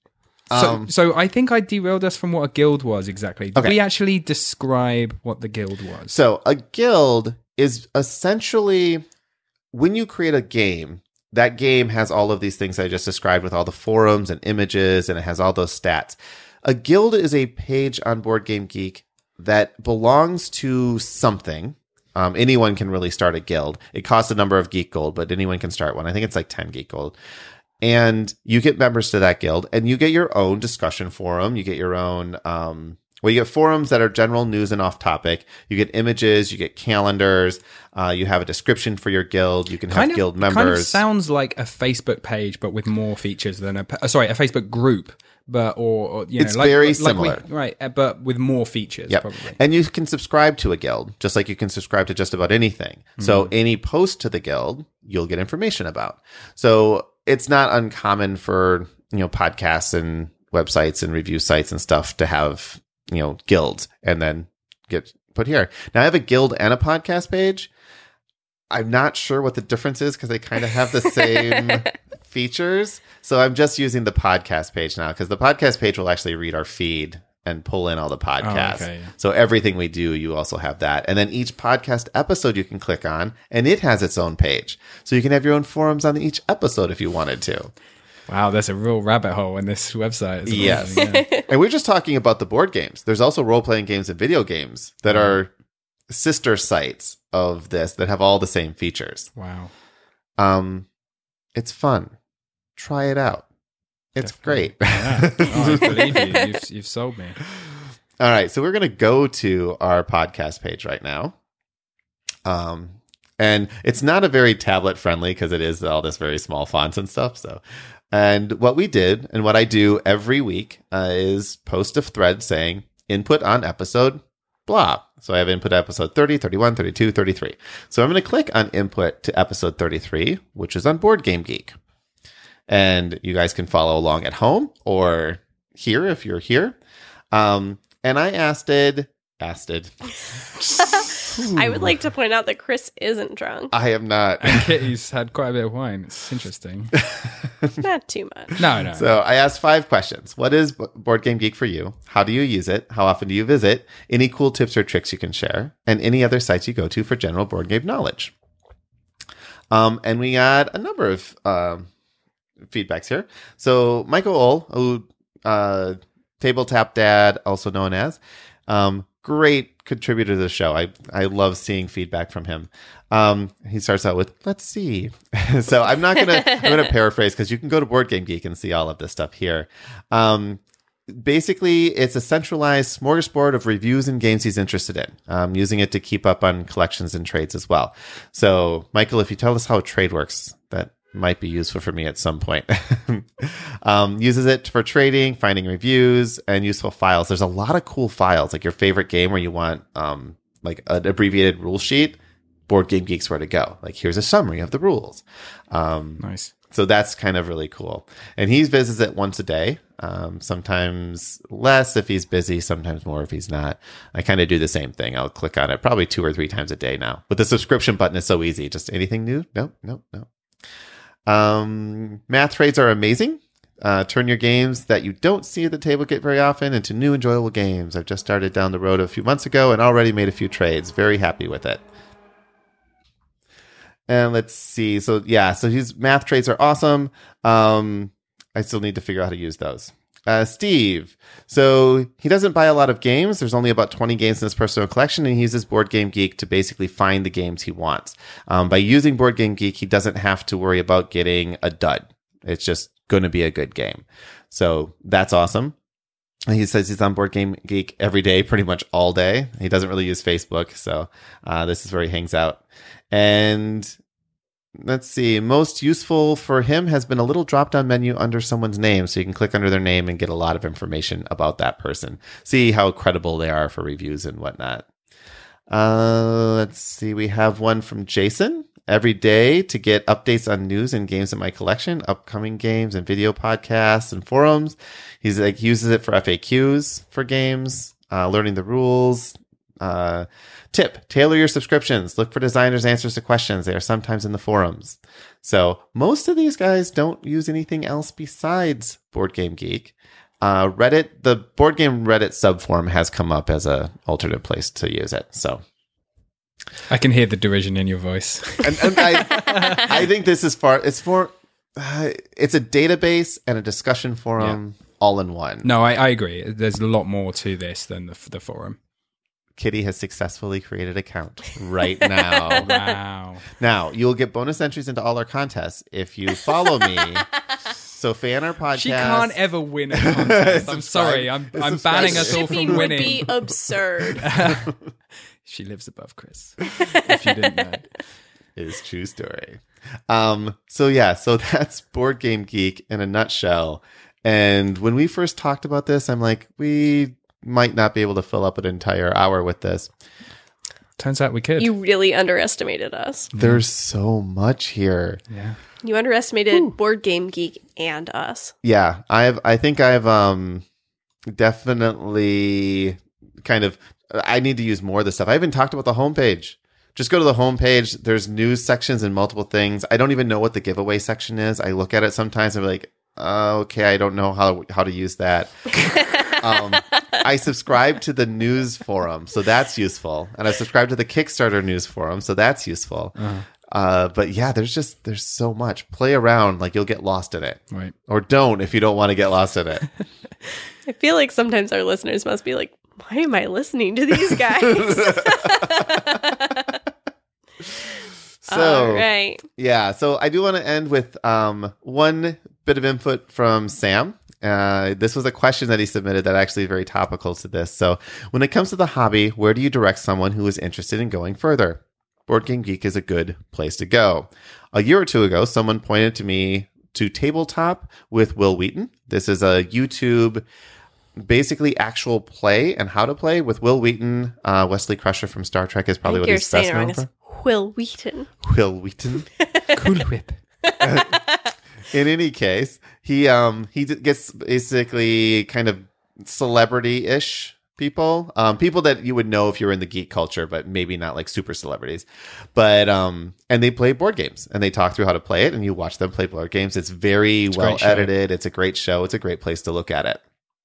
So, Um, so I think I derailed us from what a guild was exactly. Did Okay. we actually describe what the guild was? So a guild is essentially when you create a game, that game has all of these things I just described with all the forums and images, and it has all those stats. A guild is a page on Board Game Geek that belongs to something. Um, anyone can really start a guild. It costs a number of geek gold, but anyone can start one. I think it's like ten geek gold. And you get members to that guild, and you get your own discussion forum. You get your own, um, well, you get forums that are general news and off topic. You get images, you get calendars. Uh, you have a description for your guild. You can have kind of, guild members. Kind of sounds like a Facebook page, but with more features than a pa- uh, sorry, a Facebook group, but or, or you know, It's like, very like similar. we, right? uh, But with more features, Yep. probably. And you can subscribe to a guild, just like you can subscribe to just about anything. So any post to the guild, you'll get information about. So it's not uncommon for, you know, podcasts and websites and review sites and stuff to have, you know, guilds and then get put here. Now I have a guild and a podcast page. I'm not sure what the difference is because they kind of have the same features. So I'm just using the podcast page now because the podcast page will actually read our feed and pull in all the podcasts. Oh, okay, yeah. So everything we do, you also have that. And then each podcast episode you can click on, and it has its own page. So you can have your own forums on each episode if you wanted to. Wow, there's a real rabbit hole in this website. It's Yes. amazing, yeah. And we're just talking about the board games. There's also role-playing games and video games that are sister sites of this that have all the same features. Wow. Um, it's fun. Try it out. It's Definitely. great. Yeah. Oh, I believe you. You've, you've sold me. All right, so we're going to go to our podcast page right now. Um, and it's not a very tablet friendly because it is all this very small fonts and stuff. So, and what we did and what I do every week uh, is post a thread saying input on episode blah. So I have input episode thirty, thirty-one, thirty-two, thirty-three. So I'm going to click on input to episode thirty-three, which is on Board Game Geek. And you guys can follow along at home or here if you're here. Um, and I asked it, asked it. I would like to point out that Chris isn't drunk. I am not. And Kitty's had quite a bit of wine. It's interesting. Not too much. No, no. So I asked five questions. What is B- Board Game Geek for you? How do you use it? How often do you visit? Any cool tips or tricks you can share? And any other sites you go to for general board game knowledge? Um, and we got a number of um, feedbacks here. So Michael Ohl, who uh, Tabletop Dad, also known as, um, great contributor to the show. I, I love seeing feedback from him. Um, he starts out with, let's see. So I'm not going to, I'm going to paraphrase because you can go to Board Game Geek and see all of this stuff here. Um, basically it's a centralized smorgasbord of reviews and games he's interested in, um, using it to keep up on collections and trades as well. So Michael, if you tell us how a trade works, that might be useful for me at some point. um, uses it for trading, finding reviews, and useful files. There's a lot of cool files, like your favorite game where you want um, like an abbreviated rule sheet. Board Game Geek's where to go. Like, here's a summary of the rules. Um, Nice. So that's kind of really cool. And he visits it once a day, um, sometimes less if he's busy, sometimes more if he's not. I kind of do the same thing. I'll click on it probably two or three times a day now. But the subscription button is so easy. Just anything new? No, no, no. Um, math trades are amazing. Uh, turn your games that you don't see at the table get very often into new enjoyable games. I've just started down the road a few months ago and already made a few trades. Very happy with it. And let's see. So yeah, so his math trades are awesome. Um, I still need to figure out how to use those. Uh, Steve. So he doesn't buy a lot of games. There's only about twenty games in his personal collection, and he uses Board Game Geek to basically find the games he wants. Um, by using Board Game Geek, he doesn't have to worry about getting a dud. It's just going to be a good game. So that's awesome. He says he's on Board Game Geek every day, pretty much all day. He doesn't really use Facebook, so uh, this is where he hangs out. And let's see, most useful for him has been a little drop-down menu under someone's name, so you can click under their name and get a lot of information about that person. See how credible they are for reviews and whatnot. Uh, let's see, we have one from Jason. Every day to get updates on news and games in my collection, upcoming games and video podcasts and forums. He's like he uses it for F A Qs for games, uh, learning the rules. Uh, tip, tailor your subscriptions. Look for designers' answers to questions. They are sometimes in the forums. So most of these guys don't use anything else besides Board Game Geek. Uh, Reddit, the board game Reddit subforum has come up as a alternate place to use it. So I can hear the derision in your voice. and, and I, I think this is far. It's for. Uh, it's a database and a discussion forum yeah. all in one. No, I, I agree. There's a lot more to this than the, the forum. Kitty has successfully created an account right now. Wow. Now, you'll get bonus entries into all our contests if you follow me. So, fan our podcast. She can't ever win a contest. I'm sorry. I'm, I'm banning us all from winning. Would be absurd. She lives above Chris, if you didn't know. It is true story. Um, so yeah, so that's Board Game Geek in a nutshell. And when we first talked about this, I'm like, we might not be able to fill up an entire hour with this. Turns out we could. You really underestimated us. There's so much here. Yeah. You underestimated Ooh. Board Game Geek and us. Yeah, I've. I think I've um definitely kind of. I need to use more of this stuff. I even talked about the homepage. Just go to the homepage. There's news sections and multiple things. I don't even know what the giveaway section is. I look at it sometimes and I'm like, uh, okay, I don't know how how to use that. um, I subscribe to the news forum, so that's useful. And I subscribe to the Kickstarter news forum, so that's useful. Uh-huh. Uh, but yeah, there's just there's so much. Play around, like you'll get lost in it, right? Or don't if you don't want to get lost in it. I feel like sometimes our listeners must be like, why am I listening to these guys? So, all right. Yeah, so I do want to end with um, one bit of input from Sam. Uh, this was a question that he submitted that actually is very topical to this. So, when it comes to the hobby, where do you direct someone who is interested in going further? Board Game Geek is a good place to go. A year or two ago, someone pointed to me to Tabletop with Wil Wheaton. This is a YouTube, basically actual play and how to play with Wil Wheaton. Uh, Wesley Crusher from Star Trek is probably what he's best known for. Wil Wheaton. Wil Wheaton. Cool Whip. In any case, he um he gets basically kind of celebrity-ish people, um people that you would know if you were in the geek culture, but maybe not like super celebrities. But um and they play board games and they talk through how to play it, and you watch them play board games. It's very it's well edited. It's a great show. It's a great place to look at it.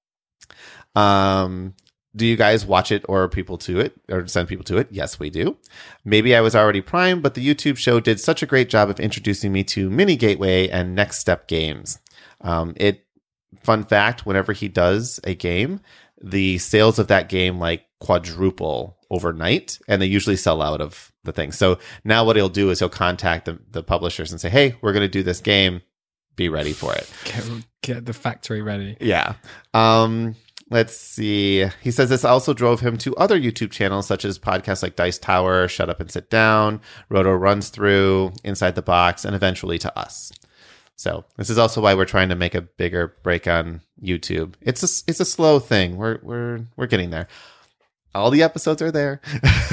Um. Do you guys watch it or people to it or send people to it? Yes, we do. Maybe I was already primed, but the YouTube show did such a great job of introducing me to Mini Gateway and Next Step games. Um, it, fun fact, whenever he does a game, the sales of that game like quadruple overnight, and they usually sell out of the thing. So now what he'll do is he'll contact the, the publishers and say, hey, we're going to do this game. Be ready for it. Get, get the factory ready. Yeah. Um, Let's see. He says this also drove him to other YouTube channels, such as podcasts like Dice Tower, Shut Up and Sit Down, Roto Runs Through, Inside the Box, and eventually to us. So this is also why we're trying to make a bigger break on YouTube. It's a, it's a slow thing. We're we're we're getting there. All the episodes are there.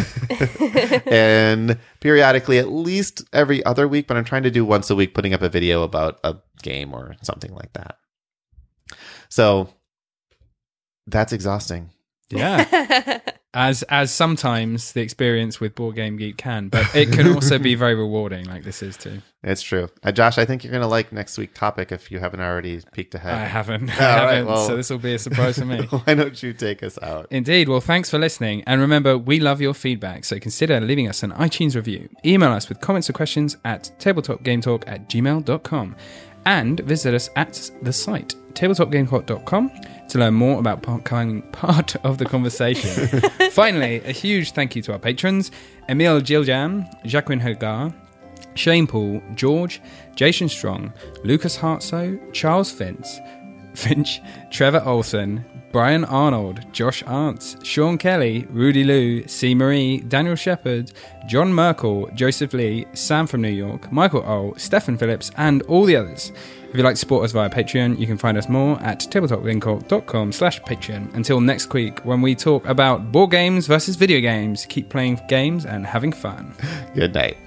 And periodically, at least every other week, but I'm trying to do once a week, putting up a video about a game or something like that. So that's exhausting. Yeah. As as sometimes the experience with Board Game Geek can, but it can also be very rewarding, like this is too. It's true. Uh, Josh, I think you're going to like next week's topic if you haven't already peeked ahead. I haven't. I All haven't. right, well, so this will be a surprise for me. Why don't you take us out? Indeed. Well, thanks for listening. And remember, we love your feedback, so consider leaving us an iTunes review. Email us with comments or questions at tabletopgametalk at gmail dot com. And visit us at the site, tabletop game talk dot com, to learn more about becoming part of the conversation. Finally, a huge thank you to our patrons, Emile Giljam, Jacqueline Hagar, Shane Paul, George, Jason Strong, Lucas Hartso, Charles Finch, Finch, Trevor Olson, Brian Arnold, Josh Arndt, Sean Kelly, Rudy Liu, C. Marie, Daniel Shepard, John Merkel, Joseph Lee, Sam from New York, Michael O, Stephen Phillips, and all the others. If you'd like to support us via Patreon, you can find us more at tabletopgametalk dot com slash Patreon. Until next week, when we talk about board games versus video games, keep playing games and having fun. Good night.